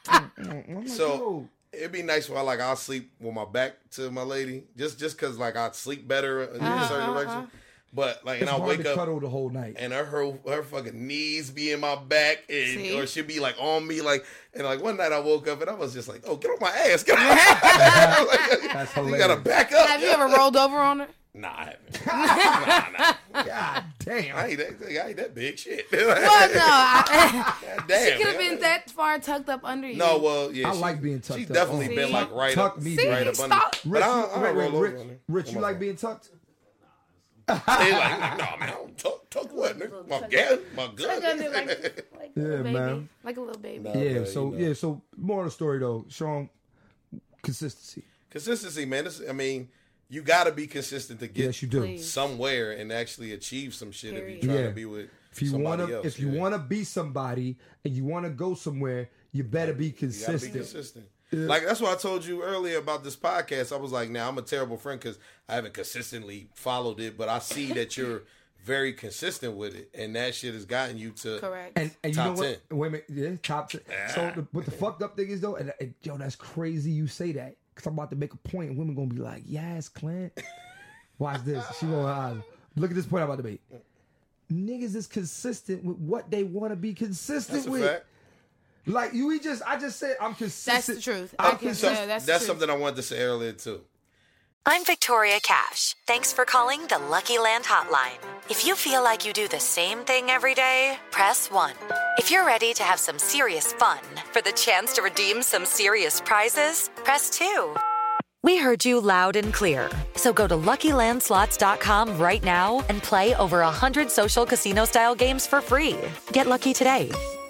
So it'd be nice while like I'll sleep with my back to my lady, just because like I'd sleep better in a certain direction. But like, and I'll wake up cuddle the whole night, and her fucking knees be in my back, or she'd be like on me, like, and like one night I woke up and I was just like, oh, get on my ass, get on my ass. Like, that's hilarious. You gotta back up. Have you ever rolled over on her? Nah, I haven't. Nah. God damn. I ain't that big shit. Well, no. God damn, she could have been that far tucked up under you. No, well, yeah. I like being tucked She's up. definitely See? been like right Tuck up, me, right up under. But I roll over on her. Rich, you like being tucked? They like, no, man, I don't tuck what, nigga? My gun. Like Yeah, a baby. man. Like a little baby. Yeah. So so more of the story though, Sean. Consistency. Consistency, man. I mean, you got to be consistent to get Yes, you do. somewhere and actually achieve some shit if Period. you're trying Yeah. to be with If you somebody else. if you want to be somebody and you want to go somewhere, you better be You gotta consistent. be consistent. Like that's what I told you earlier about this podcast. I was like, now I'm a terrible friend because I haven't consistently followed it, but I see that you're very consistent with it, and that shit has gotten you to Correct. And you top know 10. what? Wait a minute. Yeah, top 10. So, but the fucked up thing is though, and yo, that's crazy you say that because I'm about to make a point, and women gonna be like, "Yes, Clint." Watch this. She gonna look at this point I'm about to make. Niggas is consistent with what they want to be consistent That's a with. fact. Like I just said I'm consistent. That's the truth. I'm I can consistent. say that's That's true. something I wanted to say earlier too. I'm Victoria Cash. Thanks for calling the Lucky Land Hotline. If you feel like you do the same thing every day, press 1. If you're ready to have some serious fun for the chance to redeem some serious prizes, press 2. We heard you loud and clear. So go to LuckyLandSlots.com right now and play over 100 social casino-style games for free. Get lucky today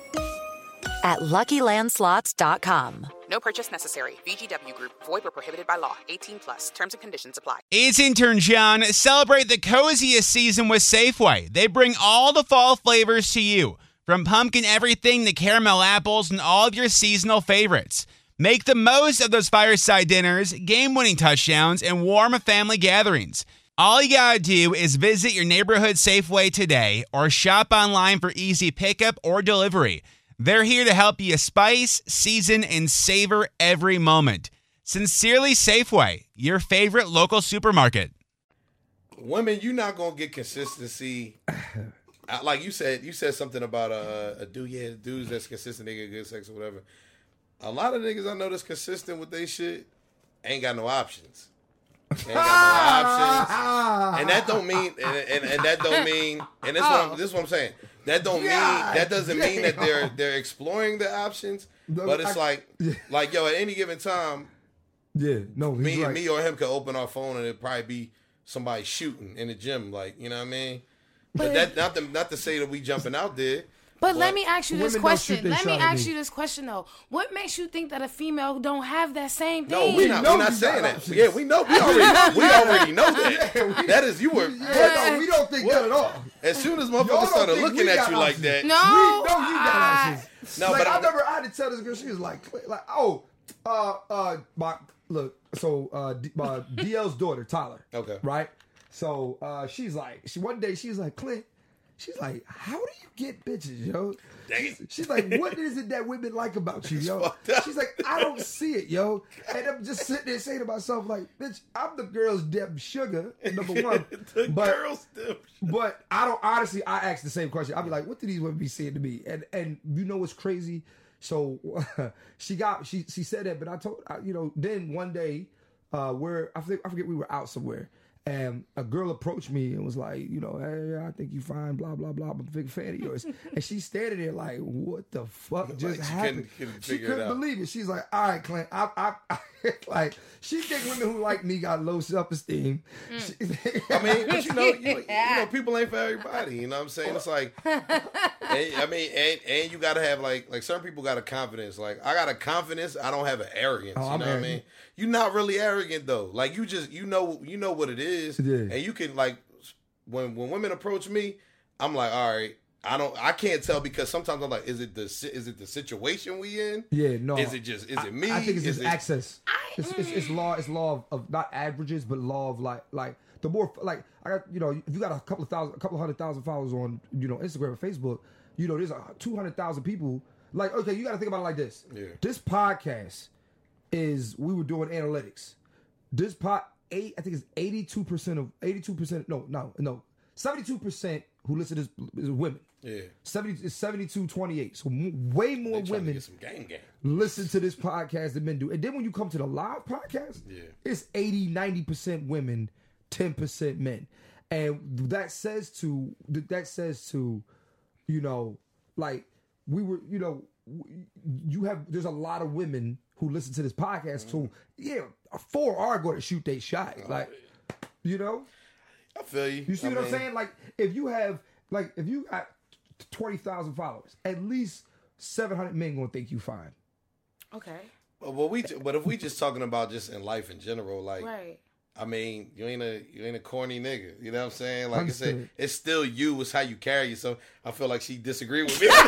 at LuckyLandSlots.com. No purchase necessary. VGW Group. Void where prohibited by law. 18 plus. Terms and conditions apply. It's intern John. Celebrate the coziest season with Safeway. They bring all the fall flavors to you, from pumpkin everything to caramel apples and all of your seasonal favorites. Make the most of those fireside dinners, game-winning touchdowns, and warm family gatherings. All you gotta do is visit your neighborhood Safeway today or shop online for easy pickup or delivery. They're here to help you spice, season, and savor every moment. Sincerely Safeway, your favorite local supermarket. Women, you're not gonna get consistency. Like you said something about a dude. Dudes that's consistent, they get good sex or whatever. A lot of niggas I know that's consistent with they shit ain't got no options. Ain't got no options, and that don't mean, and that don't mean, and this is what I'm saying. that doesn't mean that they're exploring the options. But it's like yo, at any given time, me or him could open our phone and it'd probably be somebody shooting in the gym, like, you know what I mean? But that not to say that we jumping out there. But let me ask you this question. Though. What makes you think that a female don't have that same thing? No, we're not saying that. Yeah, we know. We already know that. That is, you were. No, we don't think that at all. As soon as motherfuckers started looking at you like that. No. We know you got options. No, like, I had to tell this girl, she was like, DL's daughter, Tyler. Okay. Right? So she's like, one day she's like, Clint, she's like, how do you get bitches, yo? She's like, what is it that women like about you, yo? She's like, I don't see it, yo. And I'm just sitting there saying to myself, like, bitch, I'm the girl's damn sugar, number one. But I don't, honestly, I ask the same question. I'll be like, what do these women be saying to me? And you know what's crazy? So she said that, but I told, then one day, I forget we were out somewhere. And a girl approached me and was like, hey, I think you fine, blah, blah, blah. I'm a big fan of yours. And she's standing there like, what the fuck just happened? She couldn't believe it. She's like, all right, Clint, I like, she think women who like me got low self-esteem. I mean, but you know, people ain't for everybody. You know what I'm saying? It's like, and you got to have like certain people got a confidence. Like, I got a confidence. I don't have an arrogance. You know what I mean? You're not really arrogant though. Like, you just, you know what it is. Yeah. And you can, like, when women approach me, I'm like, all right, I can't tell, because sometimes I'm like, is it the situation we in? Yeah, no. Is it me? I think it's just access. It's law of not averages, but law of like the more, like, I got, if you got a couple 100,000 followers on, Instagram or Facebook, there's 200,000 people. Like, okay, you got to think about it like this. Yeah. This podcast we were doing analytics. This I think it's 82%. No, 72% who listen to this is women. Yeah, 72-28. So way more women get some gang. Listen to this podcast than men do. And then when you come to the live podcast, it's 80-90% women, 10% men, and that says to like, we were, there's a lot of women who listen to this podcast. So yeah, 4 are going to shoot their shot. Like, I feel you. You see what I'm saying? Like, if you got 20,000 followers, at least 700 men gonna think you fine. Okay. But if we just talking about just in life in general, like, right. I mean, you ain't a corny nigga. You know what I'm saying? Like I said, it's still you. It's how you carry yourself. I feel like she disagreed with me. She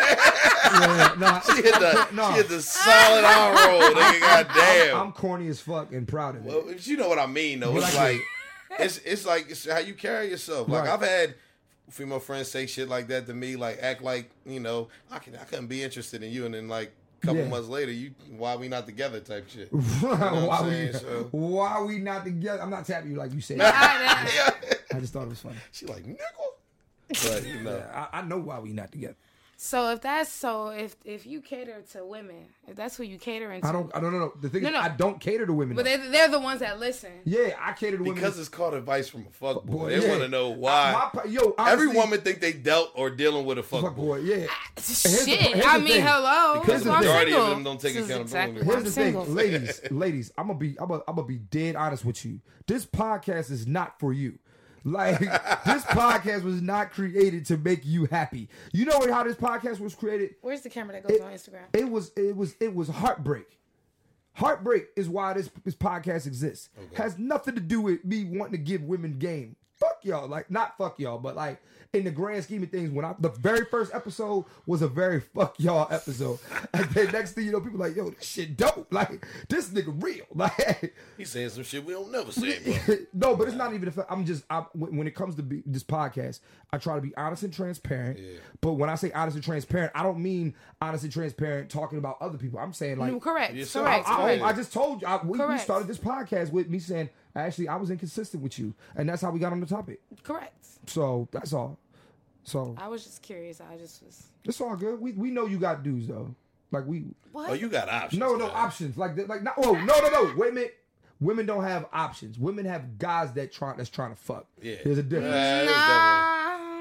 hit the solid arm roll, nigga. Goddamn. I'm corny as fuck and proud of it. Well, you know what I mean, though. It's like it's how you carry yourself. Like, I've had female friends say shit like that to me, like, act like, I couldn't be interested in you, and then like a couple months later, why we not together type shit. You know why we not together? I'm not tapping you like you said. I just thought it was funny. She like, nigga. But I know why we not together. So if you cater to women, if that's who you catering to, I don't know. The thing is, I don't cater to women. But they're the ones that listen. Yeah, I cater to women because it's called advice from a fuckboy. They want to know why. Honestly, every woman think they dealt or dealing with a fuckboy. Yeah. Shit. I mean, hello. Because the majority of them don't take accountability. Here's the thing, ladies. I'm gonna be dead honest with you. This podcast is not for you. Like, this podcast was not created to make you happy. You know how this podcast was created? Where's the camera that goes on Instagram? It was heartbreak. Heartbreak is why this podcast exists. Okay. Has nothing to do with me wanting to give women game. Fuck y'all. Like, not fuck y'all, but like, in the grand scheme of things, the very first episode was a very fuck y'all episode. And then next thing you know, people like, yo, this shit dope. Like, this nigga real. Like, he's saying some shit we don't never say, bro. No, but it's not even when it comes to this podcast, I try to be honest and transparent. Yeah. But when I say honest and transparent, I don't mean honest and transparent talking about other people. I'm saying, like, correct. I just told you, we started this podcast with me saying, actually, I was inconsistent with you. And that's how we got on the topic. Correct. So that's all. So I was just curious. It's all good. We know you got dudes though. Like What? Oh, you got options. No options. No. Wait a minute. Women don't have options. Women have guys that's trying to fuck. Yeah. There's a difference.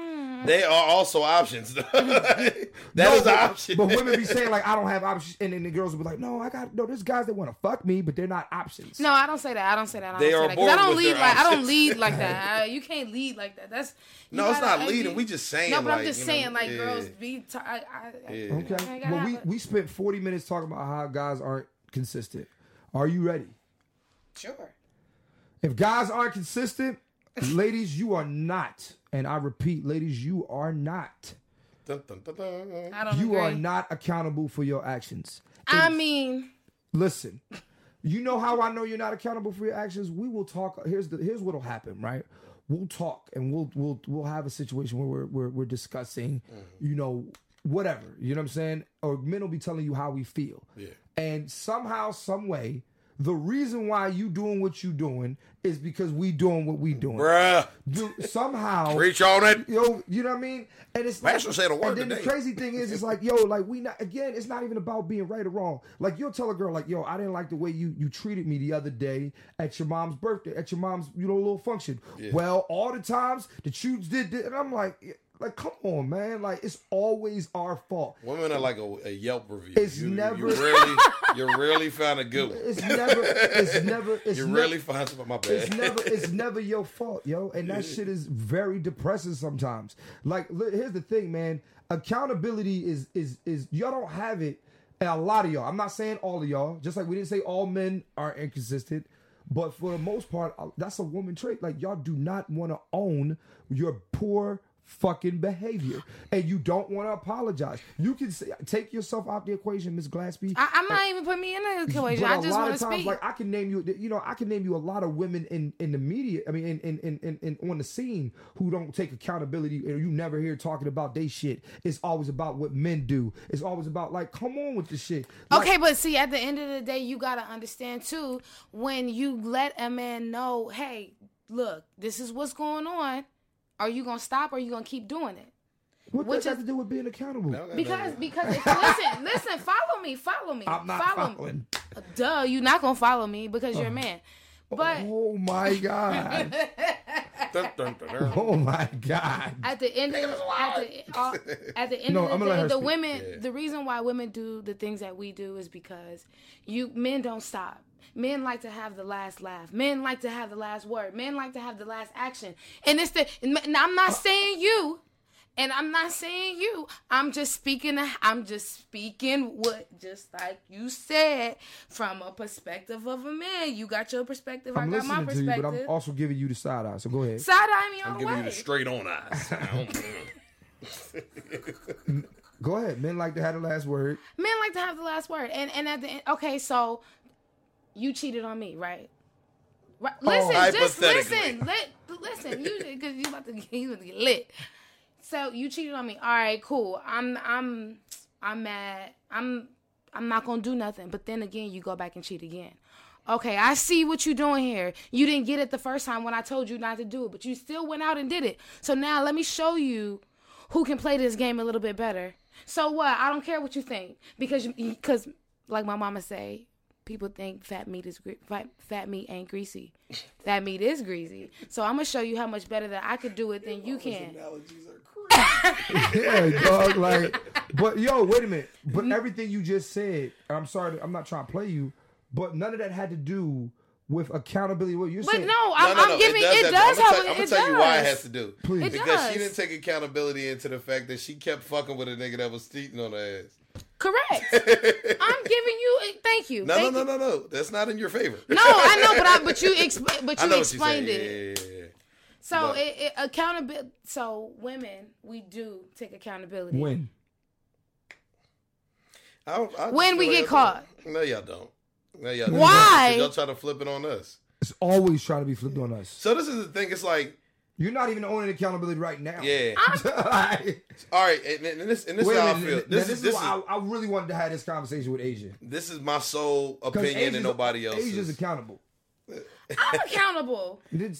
They are also options. That is an option. But women be saying like, I don't have options, and then the girls will be like, no, there's guys that want to fuck me, but they're not options. No, I don't say that. I don't say that. They are bored I don't with lead their like I don't options. lead like that. You can't lead like that. That's No, it's not leading. We just saying. No, but like, I'm just you saying know, like yeah. girls be. Okay. Well, we spent 40 minutes talking about how guys aren't consistent. Are you ready? Sure. If guys aren't consistent, ladies, you are not. And I repeat, ladies, you are not. Dun, dun, dun, dun. I don't You agree. are not accountable for your actions. I mean, Listen, you know how I know you're not accountable for your actions? We will talk. Here's what'll happen, right? We'll talk and we'll have a situation where we're discussing, you know, whatever. You know what I'm saying? Or men will be telling you how we feel. Yeah. And somehow, some way, the reason why you doing what you doing is because we doing what we doing. Bruh. Somehow. Preach on it. Yo, you know what I mean? And it's like, Pastor said a word and then today. the crazy thing is, it's like, yo, like again, it's not even about being right or wrong. Like you'll tell a girl, like, yo, I didn't like the way you treated me the other day at your mom's birthday, at your mom's, little function. Yeah. Well, all the times that you did this, and I'm like, come on, man. Like, it's always our fault. Women are like a Yelp review. It's you rarely find a good one. You rarely find something. My bad. It's never your fault, yo. And that shit is very depressing sometimes. Like, here's the thing, man. Accountability is y'all don't have it. And a lot of y'all. I'm not saying all of y'all. Just like we didn't say all men are inconsistent. But for the most part, that's a woman trait. Like, y'all do not want to own your poor fucking behavior, and you don't want to apologize. You can take yourself out the equation, Miss Glaspie. I'm not even putting me in the equation. I just want to speak. Like, I can name you a lot of women in the media. I mean, in on the scene who don't take accountability, and you never hear talking about they shit. It's always about what men do. It's always about, like, come on with the shit. Like, Okay, but see, at the end of the day, you got to understand, too, when you let a man know, hey, look, this is what's going on, are you going to stop or are you going to keep doing it? What does that have to do with being accountable? Because listen, follow me. I'm not following. Duh, you're not going to follow me because you're a man. But oh my God. Oh my God. At the end of the women, the reason why women do the things that we do is because men don't stop. Men like to have the last laugh. Men like to have the last word. Men like to have the last action. And I'm not saying you. And I'm not saying you. I'm just speaking what, just like you said, from a perspective of a man. You got your perspective. I got my perspective. To you, but I'm also giving you the side eye. So go ahead. Side eye me all I'm the way. giving you the straight on eyes. Go ahead. Men like to have the last word. Men like to have the last word. And at the end, okay, so you cheated on me, right? Right. Listen, just listen. Listen, because you about to get lit. So you cheated on me. All right, cool. I'm mad. I'm not gonna do nothing. But then again, you go back and cheat again. Okay, I see what you're doing here. You didn't get it the first time when I told you not to do it, but you still went out and did it. So now let me show you who can play this game a little bit better. So what? I don't care what you think because like my mama say, people think fat meat ain't greasy. Fat meat is greasy. So I'm gonna show you how much better that I could do it than you can. Yeah, dog. Like, but yo, wait a minute. But everything you just said, I'm sorry, I'm not trying to play you, but none of that had to do with accountability. What you're saying? I'm giving it does I'm have. gonna tell you why it has to do. Please. Because she didn't take accountability into the fact that she kept fucking with a nigga that was cheating on her ass. Correct. I'm giving you. Thank you. No. That's not in your favor. No, I know, but you explained it. Yeah. So accountability. So women, we do take accountability. When? When we get caught. No, y'all don't. Why? Y'all try to flip it on us. It's always trying to be flipped on us. So this is the thing. It's like you're not even owning accountability right now. Yeah. All right, and this is how I feel. This is why I really wanted to have this conversation with Asia. This is my sole opinion and nobody else's. Asia's accountable. I'm accountable.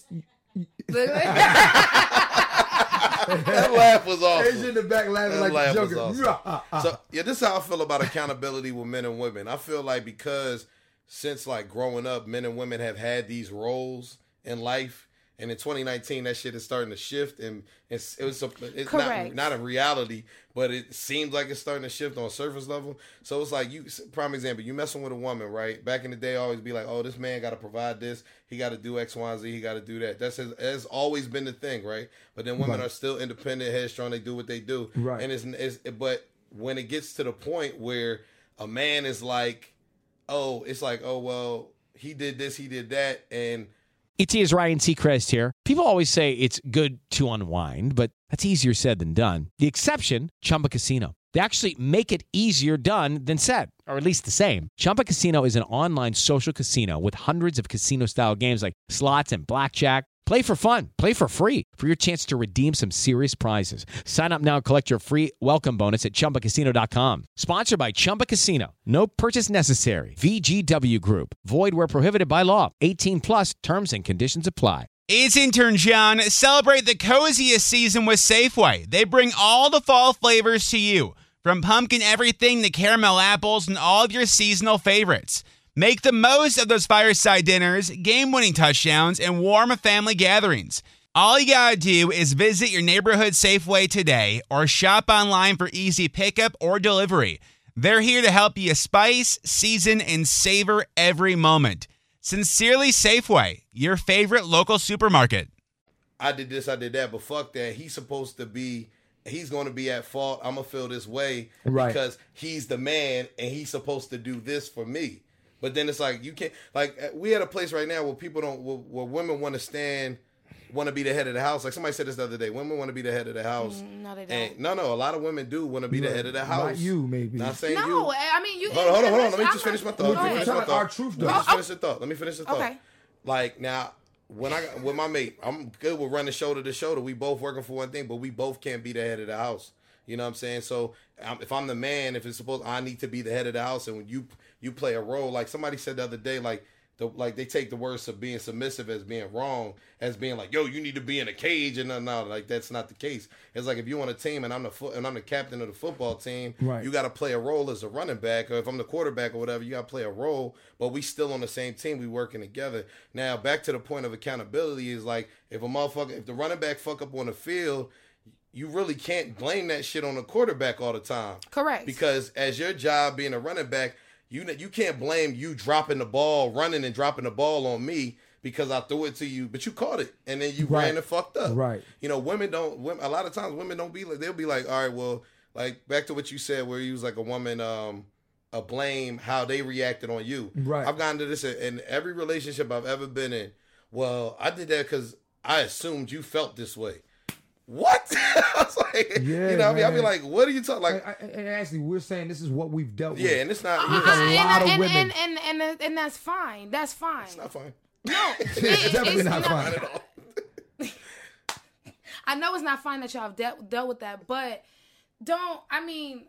That laugh was awesome. Asia in the back laughing like a joker. Awesome. So this is how I feel about accountability with men and women. I feel like because since like growing up, men and women have had these roles in life, And in 2019, that shit is starting to shift, and it's Correct. not a reality, but it seems like it's starting to shift on a surface level. So it's like, prime example, you messing with a woman, right? Back in the day, always be like, oh, this man got to provide this, he got to do X, Y, and Z, he got to do that. That's always been the thing, right? But then women are still independent, headstrong, they do what they do, right? And but when it gets to the point where a man is like, oh, it's like, oh well, he did this, he did that, and ET is Ryan Seacrest here. People always say it's good to unwind, but that's easier said than done. The exception, Chumba Casino. They actually make it easier done than said, or at least the same. Chumba Casino is an online social casino with hundreds of casino-style games like slots and blackjack. Play for fun. Play for free for your chance to redeem some serious prizes. Sign up now and collect your free welcome bonus at ChumbaCasino.com. Sponsored by Chumba Casino. No purchase necessary. VGW Group. Void where prohibited by law. 18 plus terms and conditions apply. It's intern John. Celebrate the coziest season with Safeway. They bring all the fall flavors to you. From pumpkin everything to caramel apples and all of your seasonal favorites. Make the most of those fireside dinners, game-winning touchdowns, and warm family gatherings. All you gotta do is visit your neighborhood Safeway today or shop online for easy pickup or delivery. They're here to help you spice, season, and savor every moment. Sincerely Safeway, your favorite local supermarket. I did this, I did that, but fuck that. He's going to be at fault. I'm going to feel this way because he's the man and he's supposed to do this for me. But then it's like, you can't, like, we at a place right now where people where women want to be the head of the house. Like somebody said this the other day, women want to be the head of the house. No, they don't. And a lot of women do want to be the head of the house. Not you, maybe. Not saying you. No, I mean, you. Hold on. Let me just finish my thought. Our truth, though. Let me finish the thought. Okay. Like, now, when I got with my mate, I'm good with running shoulder to shoulder. We both working for one thing, but we both can't be the head of the house. You know what I'm saying? So if I'm the man, if it's supposed, I need to be the head of the house, and when you play a role, like somebody said the other day, like they take the words of being submissive as being wrong, as being like, yo, you need to be in a cage, and no, like that's not the case. It's like if you on a team and I'm the captain of the football team, right, you got to play a role as a running back, or if I'm the quarterback or whatever, you got to play a role. But we still on the same team, we working together. Now back to the point of accountability is like if the running back fuck up on the field, you really can't blame that shit on the quarterback all the time. Correct. Because as your job being a running back, you can't blame you dropping the ball, running and dropping the ball on me because I threw it to you, but you caught it and then you ran and fucked up. Right. You know, a lot of times women don't be like, they'll be like, all right, well, like back to what you said where you was like a woman, a blame how they reacted on you. Right. I've gotten to this in every relationship I've ever been in. Well, I did that because I assumed you felt this way. What? I was like, you know what I mean? I'll be like, what are you talking like? And actually, we're saying this is what we've dealt with. Yeah, and it's not. With a lot of women. And that's fine. That's fine. It's not fine. No, it's definitely not fine at all. I know it's not fine that y'all have dealt with that, but don't. I mean,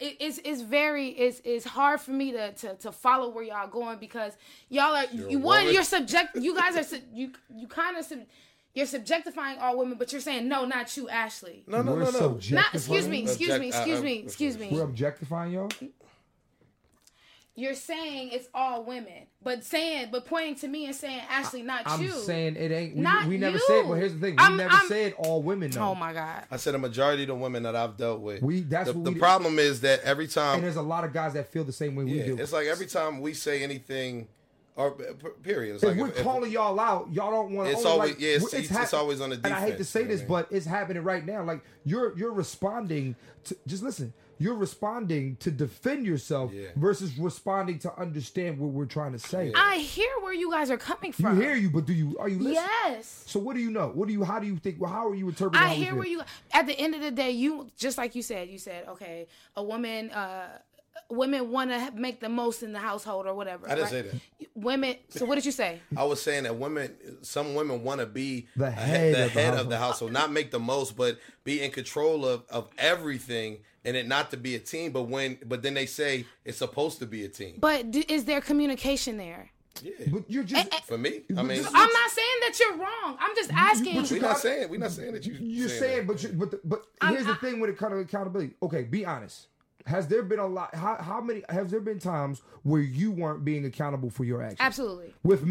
it's hard for me to follow where y'all going because y'all are you're subject. You guys are you kind of. You're subjectifying all women, but you're saying, no, not you, Ashley. No. Not, excuse me. We're objectifying y'all? You're saying it's all women, but pointing to me and saying, Ashley, not you. I'm saying it ain't. We never you. said, well, here's the thing. We never said all women, though. Oh, my God. I said a majority of the women that I've dealt with. The the problem is that every time. And there's a lot of guys that feel the same way we do. It's like every time we say anything. Or period. It's if like we're calling y'all out, y'all don't want to. It's always it's always on the defense. And I hate to say this, but it's happening right now. Like you're responding to just listen. You're responding to defend yourself versus responding to understand what we're trying to say. I hear where you guys are coming from. You hear you, but are you listening? Yes. So what do you know? How do you think? Well, how are you interpreting? I hear where you. At the end of the day, you just like you said, okay, a woman. Women want to make the most in the household or whatever. I didn't say that. Women. So what did you say? I was saying that some women want to be the head of the household, not make the most, but be in control of everything, and it not to be a team. But then they say it's supposed to be a team. But is there communication there? Yeah, but you're just for me. I mean, I'm not saying that you're wrong. I'm just asking. We're not saying that you're saying. But here's the thing when it comes to accountability. Okay, be honest. Has there been a lot? How many? Has there been times where you weren't being accountable for your actions? Absolutely. With men.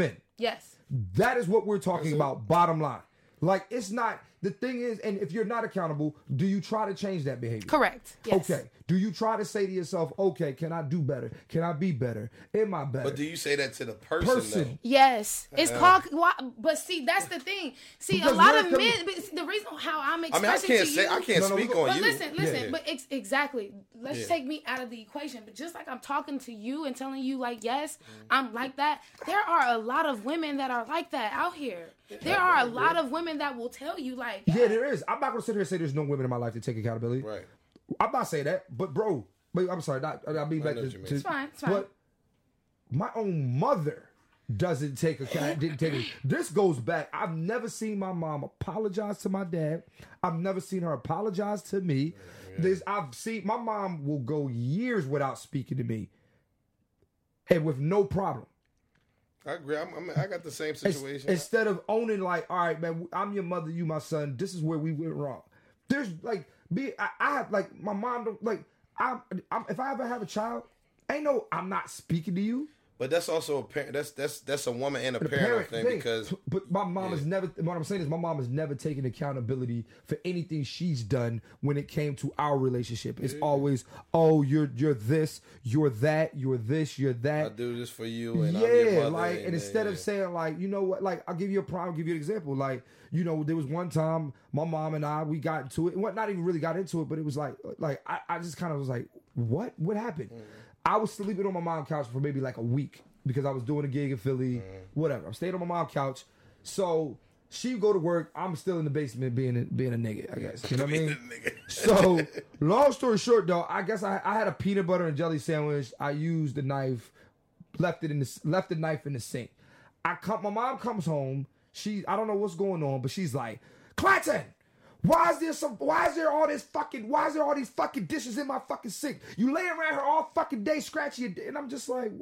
Yes. That is what we're talking about, bottom line. Like, it's not, the thing is, and if you're not accountable, do you try to change that behavior? Correct. Yes. Okay. Do you try to say to yourself, okay, can I do better? Can I be better? Am I better? But do you say that to the person though? Yes. It's called, but see, that's the thing. See, Because a lot when of it men, comes- but the reason how I'm I expressing can't to say you. I can't speak on But you. listen, Yeah. but exactly. Let's take me out of the equation. But just like I'm talking to you and telling you, like, yes, I'm like that. There are a lot of women that are like that out here. There are a lot of women that will tell you, like, Yeah, there is. I'm not going to sit here and say there's no women in my life that take accountability. Right. I'm not saying that, but bro, I'm sorry. I'll be back know to, what you mean. to. It's fine. It's fine. But my own mother didn't take it. This goes back. I've never seen my mom apologize to my dad. I've never seen her apologize to me. I've seen my mom will go years without speaking to me, and with no problem. I agree. I got the same situation. Instead of owning, like, all right, man, I'm your mother, you my son. This is where we went wrong. There's like, I have like my mom. Don't like. If I ever have a child, I'm not speaking to you. But that's also a parent. That's a woman and a parent thing because. But my mom has never. What I'm saying is, my mom has never taken accountability for anything she's done when it came to our relationship. It's always, oh, you're this, you're that, you're this, you're that. I do this for you, and I'm your mother. Like, and instead of saying like, you know what, like, I'll give you an example. Like, you know, there was one time my mom and we got into it. Not even really got into it, but it was like I just kind of was like, what happened? I was sleeping on my mom's couch for maybe like a week because I was doing a gig in Philly, whatever. I'm staying on my mom's couch. So she go to work. I'm still in the basement being a nigga, I guess. You know what I mean? So long story short, though, I guess I had a peanut butter and jelly sandwich. I used the knife, left the knife in the sink. My mom comes home. I don't know what's going on, but she's like, Clanton, why is there all these fucking dishes in my fucking sink? You lay around here all fucking day scratching your, and I'm just like,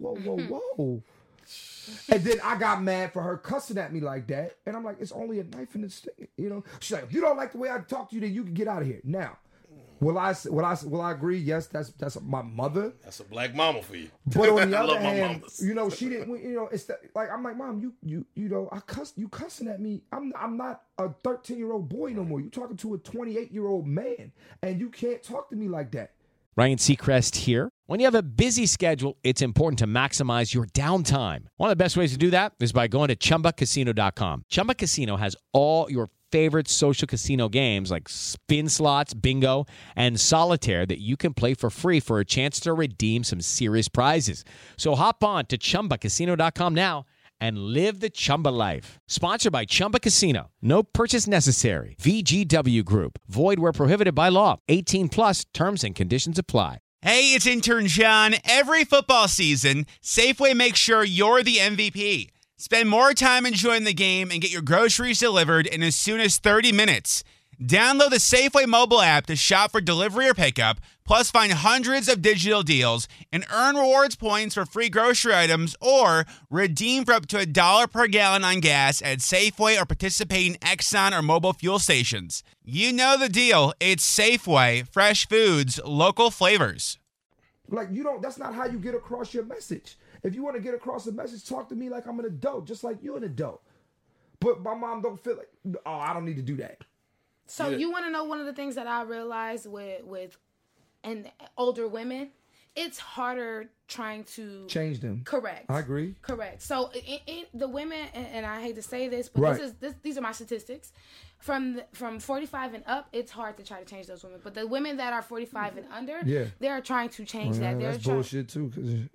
whoa. And then I got mad for her cussing at me like that, and I'm like, it's only a knife in the sink, you know? She's like, if you don't like the way I talk to you, then you can get out of here. Now, will I agree? Yes, that's my mother. That's a black mama for you. But on the other hand, you know, she didn't. You know, it's like I'm like, Mom, you know, you cussing at me. I'm not a 13-year-old boy no more. You talking to a 28-year-old man, and you can't talk to me like that. Ryan Seacrest here. When you have a busy schedule, it's important to maximize your downtime. One of the best ways to do that is by going to ChumbaCasino.com. Chumba Casino has all your favorite social casino games like spin slots, bingo, and solitaire that you can play for free for a chance to redeem some serious prizes. So hop on to ChumbaCasino.com now and live the Chumba life. Sponsored by Chumba Casino. No purchase necessary. VGW Group. Void where prohibited by law. 18 plus terms and conditions apply. Hey, it's intern John. Every football season, Safeway makes sure you're the MVP. Spend more time enjoying the game and get your groceries delivered in as soon as 30 minutes. Download the Safeway mobile app to shop for delivery or pickup, plus find hundreds of digital deals and earn rewards points for free grocery items or redeem for up to $1 per gallon on gas at Safeway or participating Exxon or mobile fuel stations. You know the deal. It's Safeway, fresh foods, local flavors. Like, that's not how you get across your message. If you want to get across a message, talk to me like I'm an adult, just like you're an adult. But my mom don't feel like, oh, I don't need to do that. So you want to know one of the things that I realized with and older women, it's harder trying to change them. Correct. I agree. Correct. So in the women, and I hate to say this, but these are my statistics. From 45 and up, it's hard to try to change those women. But the women that are 45 and under, they're trying to change that. That's bullshit too.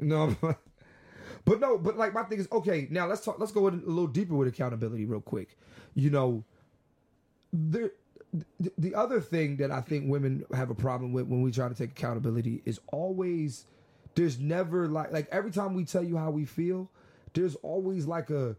But like my thing is, okay, now let's go a little deeper with accountability real quick. You know, the other thing that I think women have a problem with when we try to take accountability is always, there's never like every time we tell you how we feel, there's always like you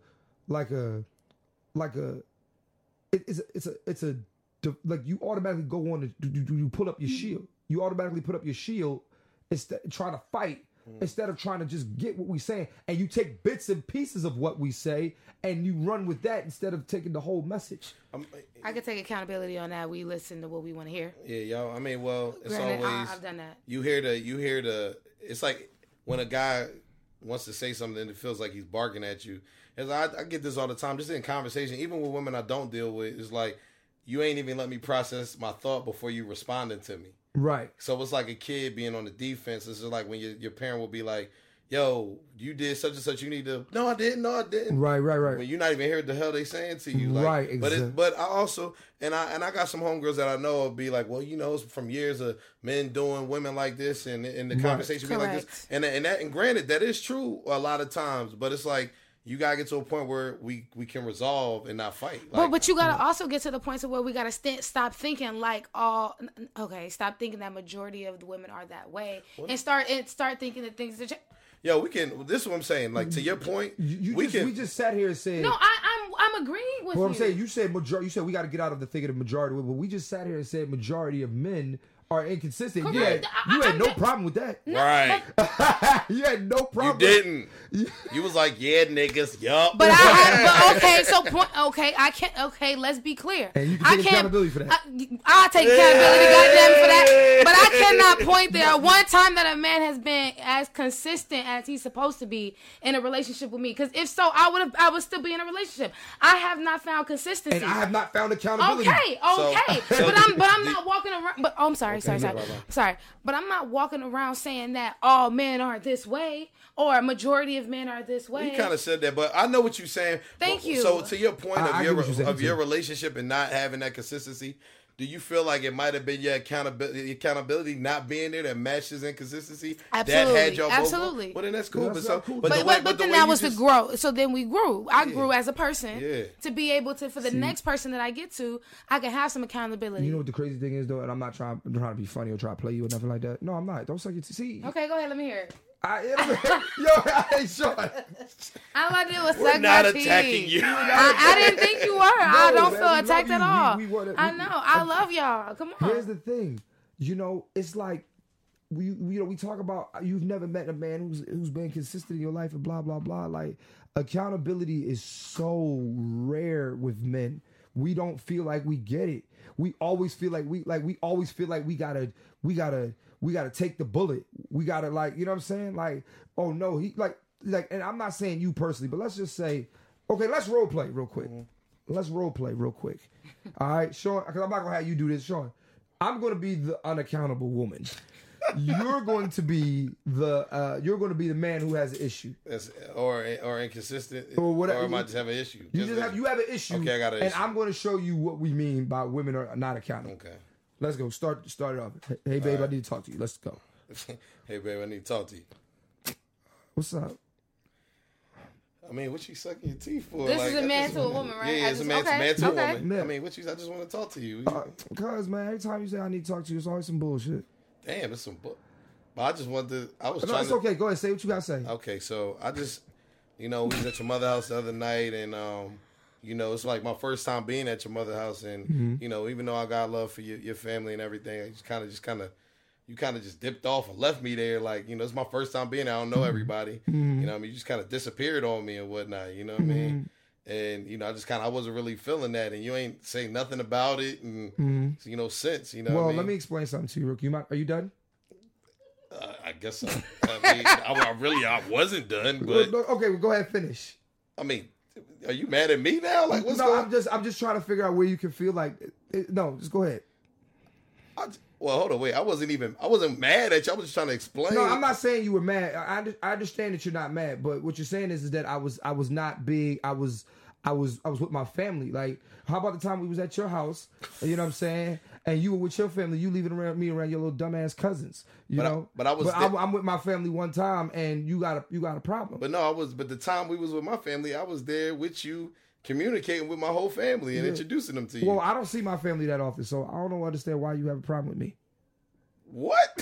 automatically go on you pull up your shield. You automatically put up your shield instead trying to fight. Instead of trying to just get what we saying, and you take bits and pieces of what we say and you run with that instead of taking the whole message. I could take accountability on that. We listen to what we want to hear. Yeah, y'all. I mean, well, it's Granted, always I've done that. You hear the. It's like when a guy wants to say something and it feels like he's barking at you. As I get this all the time, just in conversation, even with women I don't deal with, it's like, you ain't even let me process my thought before you responded to me. Right. So it's like a kid being on the defense. It's just like when your parent will be like, yo, you did such and such, you need to, no, I didn't. Right. When you're not even hearing what the hell they saying to you. Like, right, exactly. But I also, and I got some homegirls that I know will be like, well, you know, it's from years of men doing women like this and the conversation being like this. And granted, that is true a lot of times, but it's like, you gotta get to a point where we can resolve and not fight. Like, but you gotta also get to the point to where we gotta stop thinking like stop thinking that majority of the women are that way, and start thinking that things are. Yo, we can. This is what I'm saying. Like, to your point, we just sat here and said. No, I'm agreeing with you. Well, I'm saying you said majority. You said we got to get out of the thinking of majority, but we just sat here and said majority of men are inconsistent. Correct. You had no problem with that. Right. You had no problem. You didn't. You was like, yeah, niggas, yup. But okay, let's be clear. And you can take accountability for that. I'll take accountability, goddamn, for that. But I cannot point there one time that a man has been as consistent as he's supposed to be in a relationship with me. Because if so, I would still be in a relationship. I have not found consistency. And I have not found accountability. Okay. But I'm not walking around. But I'm sorry. Sorry. But I'm not walking around saying that all men are this way or a majority of men are this way. You kind of said that, but I know what you're saying. Thank you. So to your point of your relationship and not having that consistency, do you feel like it might have been your accountability not being there that matched his inconsistency? Absolutely. That had y'all both. Absolutely. Well, then that's cool. But then that was the growth. So then we grew. I grew as a person to be able to, for the next person that I get to, I can have some accountability. You know what the crazy thing is, though? And I'm not trying to be funny or try to play you or nothing like that. No, I'm not. Don't suck it to see. Okay, go ahead. Let me hear it. Hey, Sean. All I did was We're suck not my attacking teeth. you. I didn't think you were. I don't feel attacked at all. I know. I love y'all. Come on. Here's the thing. You know, it's like we talk about you've never met a man who's been consistent in your life and blah blah blah. Like, accountability is so rare with men. We don't feel like we get it. We always feel like we gotta take the bullet. We gotta, like, you know what I'm saying? Like, oh no, he like, and I'm not saying you personally, but let's just say, okay, let's role play real quick. Let's role play real quick. All right, Sean, because I'm not gonna have you do this, Sean. I'm gonna be the unaccountable woman. You're going to be the man who has an issue, or inconsistent, or whatever. Or I might just have an issue. You have an issue. Okay, I got an issue. And I'm going to show you what we mean by women are not accountable. Okay, let's go. Start it off. Hey babe, I need to talk to you. Let's go. Hey babe, I need to talk to you. What's up? I mean, what you sucking your teeth for? This is a man to a woman, right? Yeah, it's a man to a woman. Yeah. I mean, I just want to talk to you. Cause man, every time you say I need to talk to you, it's always some bullshit. Damn, it's some bull. But I just wanted to. It's okay. Go ahead, say what you gotta say. Okay, so I just, we was at your mother's house the other night, and it's like my first time being at your mother's house, and even though I got love for your family and everything, I you kind of just dipped off and left me there. Like, it's my first time being there. I don't know everybody. You know what I mean? You just kind of disappeared on me and whatnot. You know what I mean? And I wasn't really feeling that, and you ain't saying nothing about it, and since Well, let me explain something to you, Rookie. Are you done? I guess so. I mean, I wasn't done, but okay. Well, go ahead, finish. I mean, are you mad at me now? Like, what's going on? I'm just trying to figure out where you can feel like. No, just go ahead. Well, hold on, wait. I wasn't mad at you. I was just trying to explain. No, I'm not saying you were mad. I understand that you're not mad, but what you're saying is that I was not big. I was with my family. Like, how about the time we was at your house? You know what I'm saying? And you were with your family. You leaving around your little dumbass cousins. I'm with my family one time, and you got a problem. But no, But the time we was with my family, I was there with you, communicating with my whole family and introducing them to you. Well, I don't see my family that often, so I don't understand why you have a problem with me. What?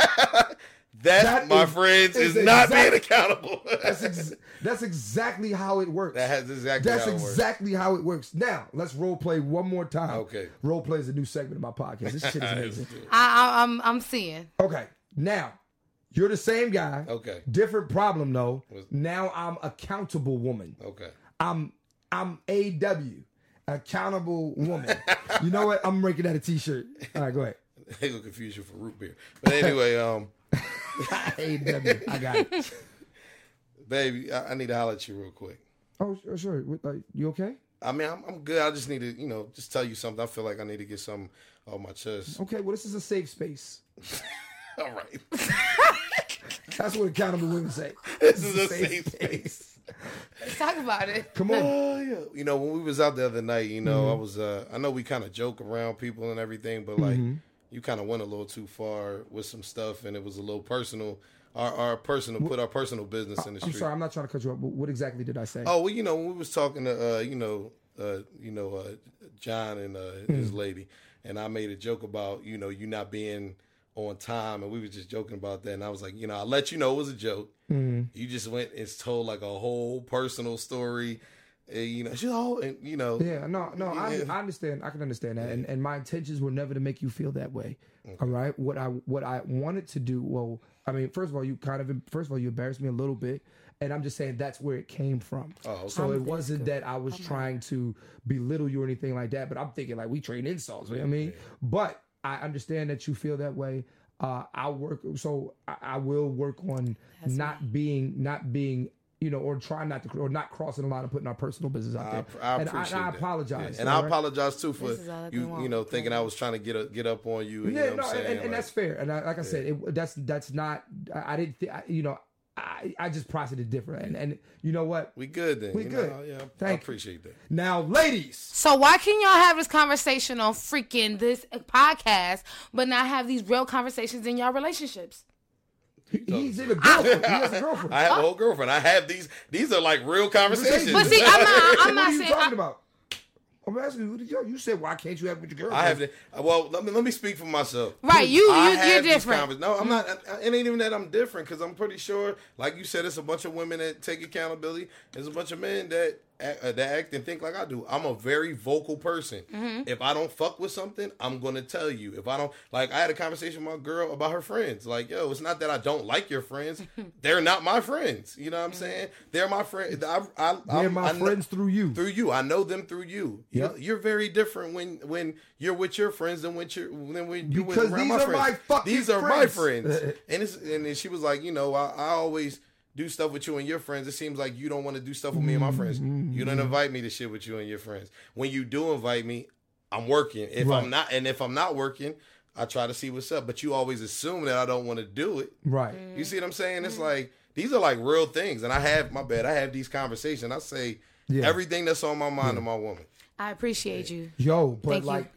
That, my friends, is not being accountable. That's exactly how it works. That's exactly how it works. Now, let's role play one more time. Okay. Role play is a new segment of my podcast. This shit is amazing. I'm seeing. Okay. Now, you're the same guy. Okay. Different problem though. Now I'm accountable woman. Okay. I'm AW, accountable woman. You know what? I'm making that a t-shirt. All right, go ahead. They gonna confuse you for root beer. But anyway, AW, I got it. Baby, I need to holler at you real quick. Oh, sure. You okay? I mean, I'm good. I just need to, just tell you something. I feel like I need to get something off my chest. Okay, well, this is a safe space. All right. That's what accountable women say. This is a safe space. Let's talk about it. Come on. Yeah. When we was out the other night, I know we kind of joke around people and everything, but like you kind of went a little too far with some stuff, and it was a little personal. Our personal business in the street. I'm sorry, I'm not trying to cut you off, but what exactly did I say? Oh, well, when we was talking to John and his lady, and I made a joke about you not being on time, and we were just joking about that, and I was like, I let you know it was a joke. You just went and told like a whole personal story. She's all, and Yeah, no, I understand. I can understand that, and my intentions were never to make you feel that way. Okay. All right, what I wanted to do. Well, I mean, first of all, you embarrassed me a little bit, and I'm just saying that's where it came from. Oh, okay. So it wasn't that I was trying to belittle you or anything like that. But I'm thinking like we trade insults. You know what I mean? Yeah. But I understand that you feel that way. I will work on not being. Or trying not to, or not crossing the line and putting our personal business out there. I appreciate that. I apologize. Yeah. And I apologize too for you thinking I was trying to get up on you. And, and that's fair. And like I said, that's not. I didn't. I just processed it different. And you know what? We good then. We good. I appreciate that. Now, ladies. So why can y'all have this conversation on freaking this podcast, but not have these real conversations in y'all relationships? He's in a girlfriend. He has a girlfriend. I have a whole girlfriend. I have these. These are like real conversations. But see, I'm not saying. What are you talking about? I'm asking you. You said, why can't you have it with your girlfriend? I have to. Well, let me speak for myself. Right, you're different. No, I'm not. It ain't even that I'm different, because I'm pretty sure, like you said, it's a bunch of women that take accountability. There's a bunch of men that act and think like I do. I'm a very vocal person. Mm-hmm. If I don't fuck with something, I'm gonna tell you. If I don't, like, I had a conversation with my girl about her friends. Like, yo, it's not that I don't like your friends. They're not my friends. You know what I'm saying? They're my friends. They're my friends through you. Through you. I know them through you. Yep. You're very different when you're with your friends than when you're with around my friends. These are my friends. And she was like, I always do stuff with you and your friends. It seems like you don't want to do stuff with me and my friends. You don't invite me to shit with you and your friends. When you do invite me, I'm working. If I'm not working, I try to see what's up. But you always assume that I don't want to do it. Right. You see what I'm saying? It's like, these are like real things. And I have these conversations. I say everything that's on my mind to my woman. I appreciate you. Yo, but like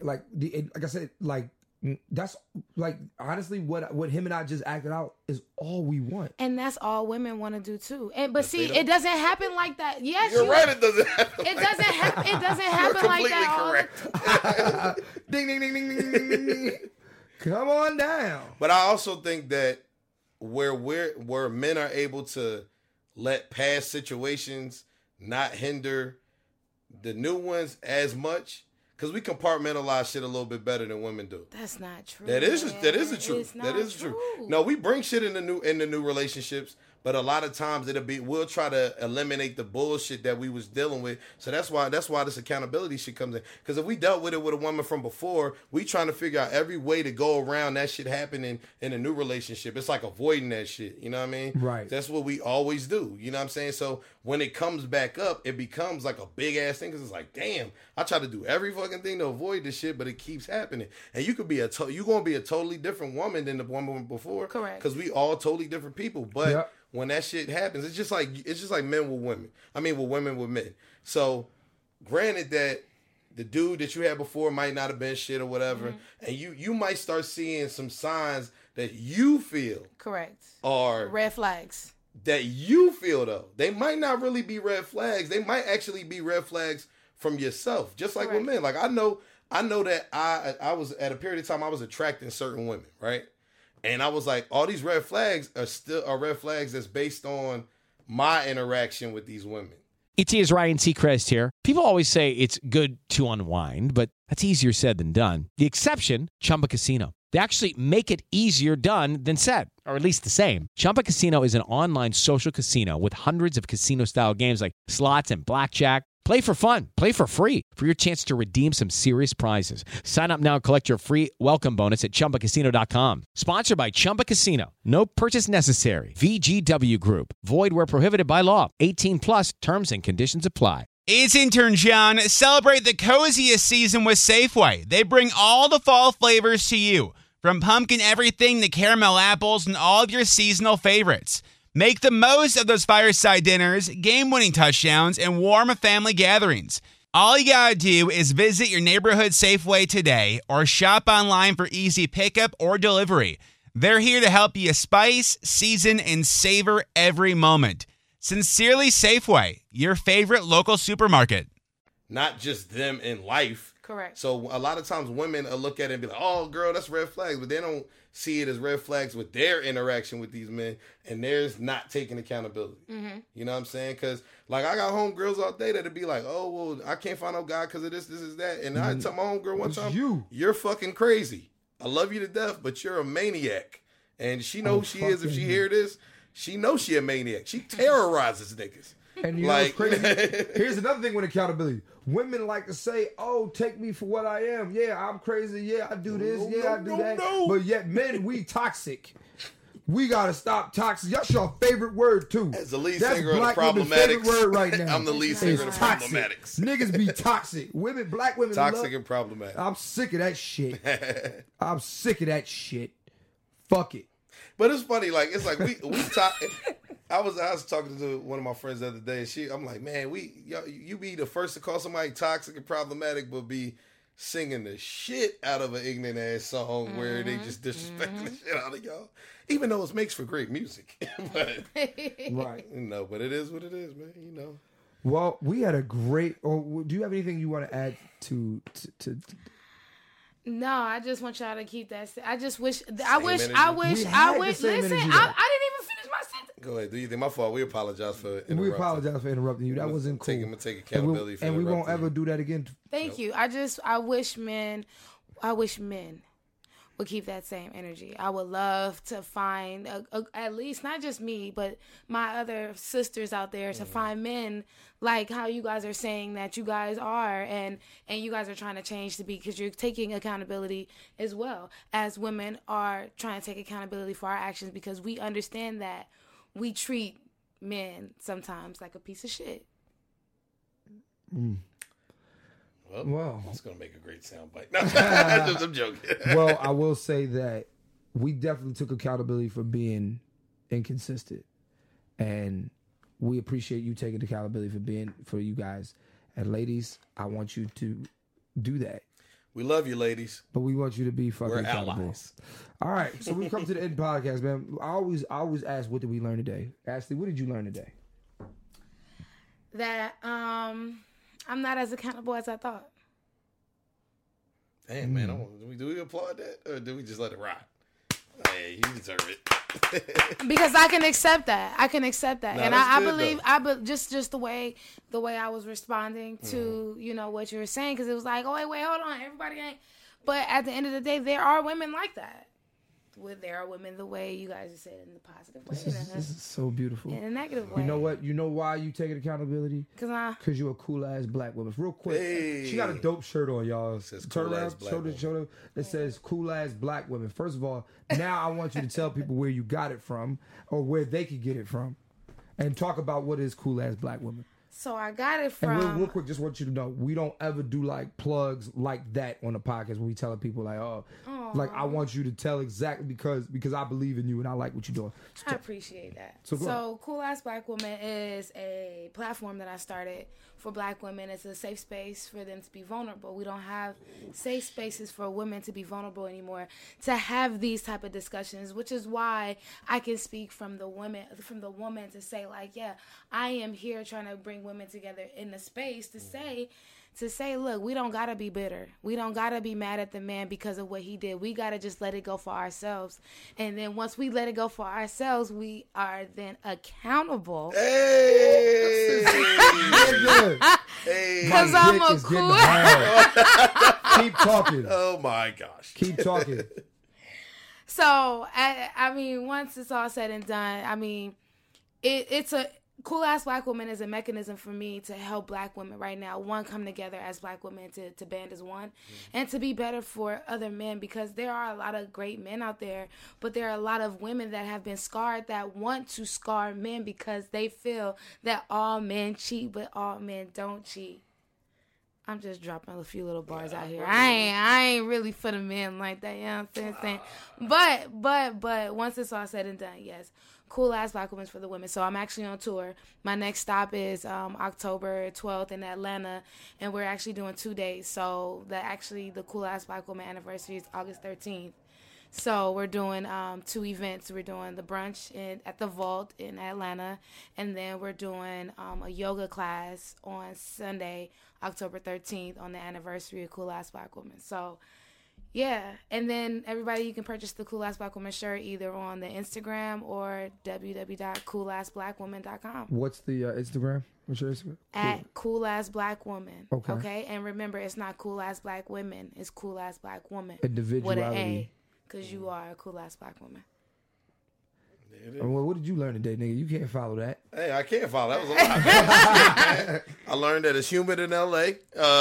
I said, like, that's like, honestly, what him and I just acted out is all we want, and that's all women want to do too. But see, it doesn't happen like that. Yes, you're right. It doesn't happen. It doesn't happen. It doesn't happen like that. Correct. Ding ding ding ding ding ding ding. Come on down. But I also think that where men are able to let past situations not hinder the new ones as much, because we compartmentalize shit a little bit better than women do. That's not true. That is the truth. That is true. No, we bring shit in the new relationships, but a lot of times we'll try to eliminate the bullshit that we was dealing with. So that's why this accountability shit comes in. Because if we dealt with it with a woman from before, we trying to figure out every way to go around that shit happening in a new relationship. It's like avoiding that shit. You know what I mean? Right. That's what we always do. You know what I'm saying? So when it comes back up, it becomes like a big ass thing, because it's like, damn, I try to do every fucking thing to avoid this shit, but it keeps happening. And you could be you're gonna be a totally different woman than the woman before. Correct. Because we all totally different people. But when that shit happens, it's just like men with women. I mean, with women with men. So, granted that the dude that you had before might not have been shit or whatever, and you might start seeing some signs that you feel are red flags. That you feel, though, they might not really be red flags. They might actually be red flags from yourself, just like with men. Like I know that I was at a period of time I was attracting certain women, right? And I was like, all these red flags are red flags that's based on my interaction with these women. ET is Ryan Seacrest here. People always say it's good to unwind, but that's easier said than done. The exception, Chumba Casino. They actually make it easier done than said, or at least the same. Chumba Casino is an online social casino with hundreds of casino-style games like slots and blackjack. Play for fun. Play for free for your chance to redeem some serious prizes. Sign up now and collect your free welcome bonus at ChumbaCasino.com. Sponsored by Chumba Casino. No purchase necessary. VGW Group. Void where prohibited by law. 18 plus terms and conditions apply. It's intern John. Celebrate the coziest season with Safeway. They bring all the fall flavors to you. From pumpkin everything to caramel apples and all of your seasonal favorites. Make the most of those fireside dinners, game-winning touchdowns, and warm family gatherings. All you gotta do is visit your neighborhood Safeway today or shop online for easy pickup or delivery. They're here to help you spice, season, and savor every moment. Sincerely Safeway, your favorite local supermarket. Not just them in life. Correct. So a lot of times women will look at it and be like, oh, girl, that's red flags. But they don't see it as red flags with their interaction with these men, and theirs not taking accountability. Mm-hmm. You know what I'm saying? Because, like, I got homegirls all day that'll be like, oh, well, I can't find no guy because of this, is that. And I tell my homegirl one time, you're fucking crazy. I love you to death, but you're a maniac. And she knows who she is. If she hear this, she knows she a maniac. She terrorizes niggas. And you know what's crazy? Here's another thing with accountability. Women like to say, oh, take me for what I am. Yeah, I'm crazy. Yeah, I do this. I do that. But yet men, we toxic. We got to stop toxic. That's your favorite word, too. As the lead That's singer of the black women's Problematics. favorite word right now. I'm the lead singer of the toxic. Problematics. Niggas be toxic. Women, black women Toxic and problematic. I'm sick of that shit. I'm sick of that shit. Fuck it. But it's funny, like we talk. I was talking to one of my friends the other day, and I'm like, man, you be the first to call somebody toxic and problematic, but be singing the shit out of an ignorant ass song where they just disrespecting the shit out of y'all, even though it makes for great music. But right, but it is what it is, man. You know. Well, we had a great. Do you have anything you want to add to? No, I just want y'all to keep that. I just wish. Listen, I didn't even finish my sentence. Go ahead. Do you think my fault? We apologize for interrupting. We apologize for interrupting you. That wasn't cool. I'm gonna take accountability for and we won't interrupting ever do that again. Thank you. I wish men would keep that same energy. I would love to find at least not just me, but my other sisters out there to find men like how you guys are saying that you guys are, and you guys are trying to change to be, because you're taking accountability as well as women are trying to take accountability for our actions, because we understand that we treat men sometimes like a piece of shit. Well, it's going to make a great soundbite. I'm joking. Well, I will say that we definitely took accountability for being inconsistent. And we appreciate you taking accountability for you guys. And ladies, I want you to do that. We love you, ladies. But we want you to be fucking accountable. Allies. All right, so we come to the end podcast, man. I always ask, what did we learn today? Ashley, what did you learn today? That I'm not as accountable as I thought. Damn, man. Do we applaud that, or do we just let it ride? Hey, you deserve it. Because I can accept that. No, and I believe just the way I was responding to what you were saying, because it was like, oh wait, hold on, everybody ain't. But at the end of the day, there are women like that. There are women the way you guys said in the positive way. This is so beautiful. In a negative way. You know what? You know why you taking accountability? Because you're a cool ass black woman. Real quick, she got a dope shirt on, y'all. Turn around, shoulder. That says cool ass black women. First of all, now I want you to tell people where you got it from, or where they could get it from, and talk about what is cool ass black women. So I got it from. And real quick, just want you to know, we don't ever do like plugs like that on the podcast when we telling people like, like I want you to tell exactly because I believe in you and I like what you're doing. So I appreciate that. So Cool Ass Black Woman is a platform that I started for black women. It's a safe space for them to be vulnerable. We don't have safe spaces for women to be vulnerable anymore, to have these type of discussions, which is why I can speak from the woman to say like, yeah, I am here trying to bring women together in the space to say, look, we don't gotta be bitter. We don't gotta be mad at the man because of what he did. We gotta just let it go for ourselves. And then once we let it go for ourselves, we are then accountable. Hey! Because I'm a cool. Keep talking. Oh my gosh. Keep talking. So, I mean, once it's all said and done, I mean, it's Cool Ass Black Woman is a mechanism for me to help Black women right now. One, come together as Black women to band as one, and to be better for other men, because there are a lot of great men out there, but there are a lot of women that have been scarred that want to scar men because they feel that all men cheat, but all men don't cheat. I'm just dropping a few little bars out here. I ain't really for the men like that, you know what I'm saying? But once it's all said and done, yes. Cool Ass Black Women's for the women. So I'm actually on tour. My next stop is October 12th in Atlanta, and we're actually doing 2 days. So the Cool Ass Black Woman anniversary is August 13th. So we're doing 2 events. We're doing the brunch at the Vault in Atlanta, and then we're doing a yoga class on Sunday, October 13th, on the anniversary of Cool Ass Black Woman. So, yeah. And then everybody, you can purchase the Cool Ass Black Woman shirt either on the Instagram or www.coolassblackwoman.com. What's the Instagram? What's your Instagram? At Cool Ass Black Woman. Okay. And remember, it's not Cool Ass Black Women. It's Cool Ass Black Woman. Individuality. With an A. Because you are a Cool Ass Black Woman. Well, what did you learn today, nigga? You can't follow that. Hey, I can't follow. That was a lot. I learned that it's humid in L.A.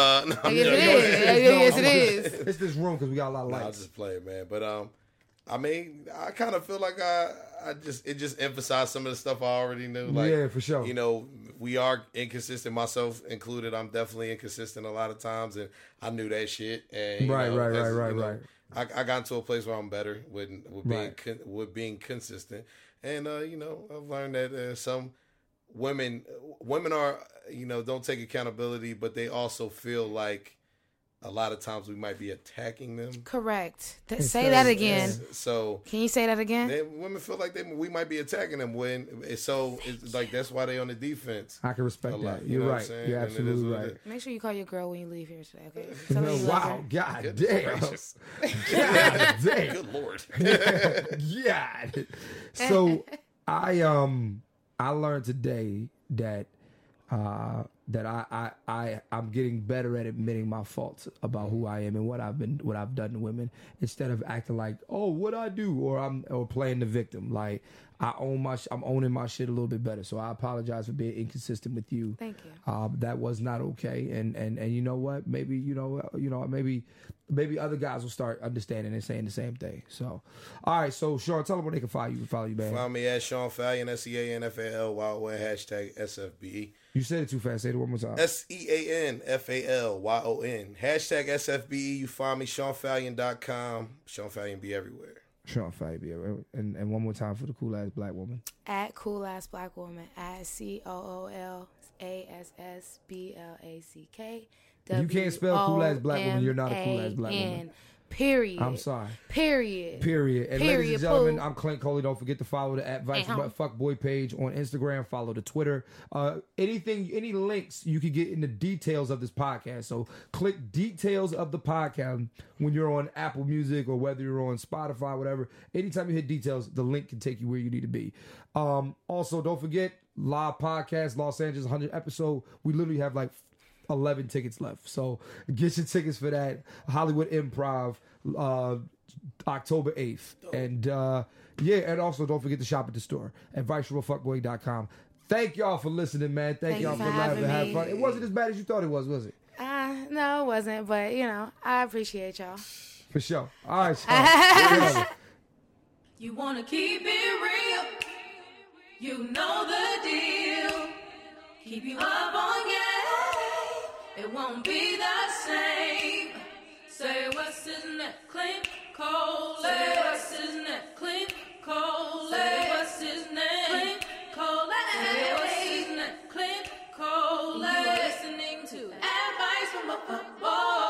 Yes, it is. It's this room because we got a lot of lights. I'll just play it, man. But I mean, I kind of feel like it just emphasized some of the stuff I already knew. Like, yeah, for sure. You know, we are inconsistent, myself included. I'm definitely inconsistent a lot of times, and I knew that shit. And Right. I got into a place where I'm better with being consistent, and I've learned that some women are don't take accountability, but they also feel like a lot of times we might be attacking them. Correct. Say that again. So can you say that again? Women feel like we might be attacking them it's like that's why they on the defense. I can respect that. You're right. You're absolutely right. Make sure you call your girl when you leave here today, okay? Wow. God damn. God damn. Good Lord. God. So I learned today that I'm getting better at admitting my faults about who I am and what I've done to women, instead of acting like, oh, what I do, or playing the victim. Like, I'm owning my shit a little bit better. So I apologize for being inconsistent with you. Thank you. That was not okay. And you know what? Maybe maybe other guys will start understanding and saying the same thing. So, all right. So, Sean, tell them where they can follow you, man. Follow me at Sean Fallion, SEANFALYON, #SFBE. You said it too fast. Say it one more time. SEANFALYON, #SFBE. You find me, SeanFallion.com. Sean Fallion be everywhere. Sean Fallion be everywhere. And one more time for the Cool Ass Black Woman. At Cool Ass Black Woman. At COOLASSBLACK. If you can't spell Cool Ass Black Woman, you're not a Cool Ass Black Woman. Period. I'm sorry. Period. And ladies and gentlemen, I'm Clint Coley. Don't forget to follow the @ViceFuckBoy page on Instagram. Follow the Twitter. Any links you can get in the details of this podcast. So click details of the podcast when you're on Apple Music or whether you're on Spotify, whatever. Anytime you hit details, the link can take you where you need to be. Also, don't forget live podcast, Los Angeles 100 episode. We literally have like 11 tickets left, so get your tickets for that. Hollywood Improv, October 8th. And and also don't forget to shop at the store at vicefuckboy.com. Thank y'all for listening, man. Thank y'all for having fun. It wasn't as bad as you thought it was it? No, it wasn't, but I appreciate y'all. For sure. All right, Sean. You wanna keep it real, you know the deal. Keep you up on game. It won't be the same. Say what's his name? Clint Cole. Say what's his name? Clint Cole. Say what's his name? Clint Cole. Say what's his name? Clint Cole. You're listening to Advice from a Fuckboy.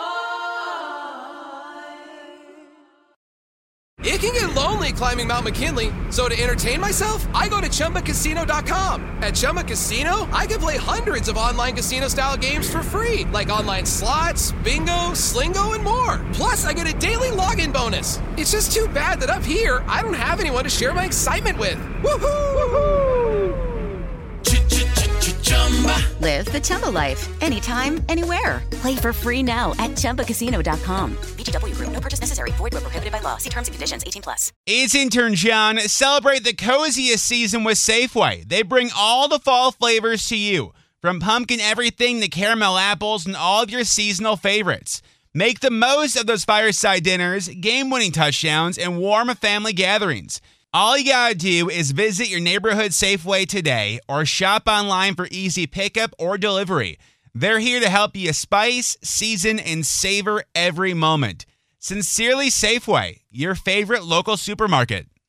It can get lonely climbing Mount McKinley, so to entertain myself, I go to ChumbaCasino.com. At Chumba Casino, I can play hundreds of online casino-style games for free, like online slots, bingo, Slingo, and more. Plus, I get a daily login bonus. It's just too bad that up here, I don't have anyone to share my excitement with. Woohoo! Live the Chumba life. Anytime, anywhere. Play for free now at ChumbaCasino.com. VGW Group. No purchase necessary. Void where prohibited by law. See terms and conditions. 18+. It's intern John. Celebrate the coziest season with Safeway. They bring all the fall flavors to you, from pumpkin everything to caramel apples and all of your seasonal favorites. Make the most of those fireside dinners, game-winning touchdowns, and warm family gatherings. All you gotta do is visit your neighborhood Safeway today or shop online for easy pickup or delivery. They're here to help you spice, season, and savor every moment. Sincerely Safeway, your favorite local supermarket.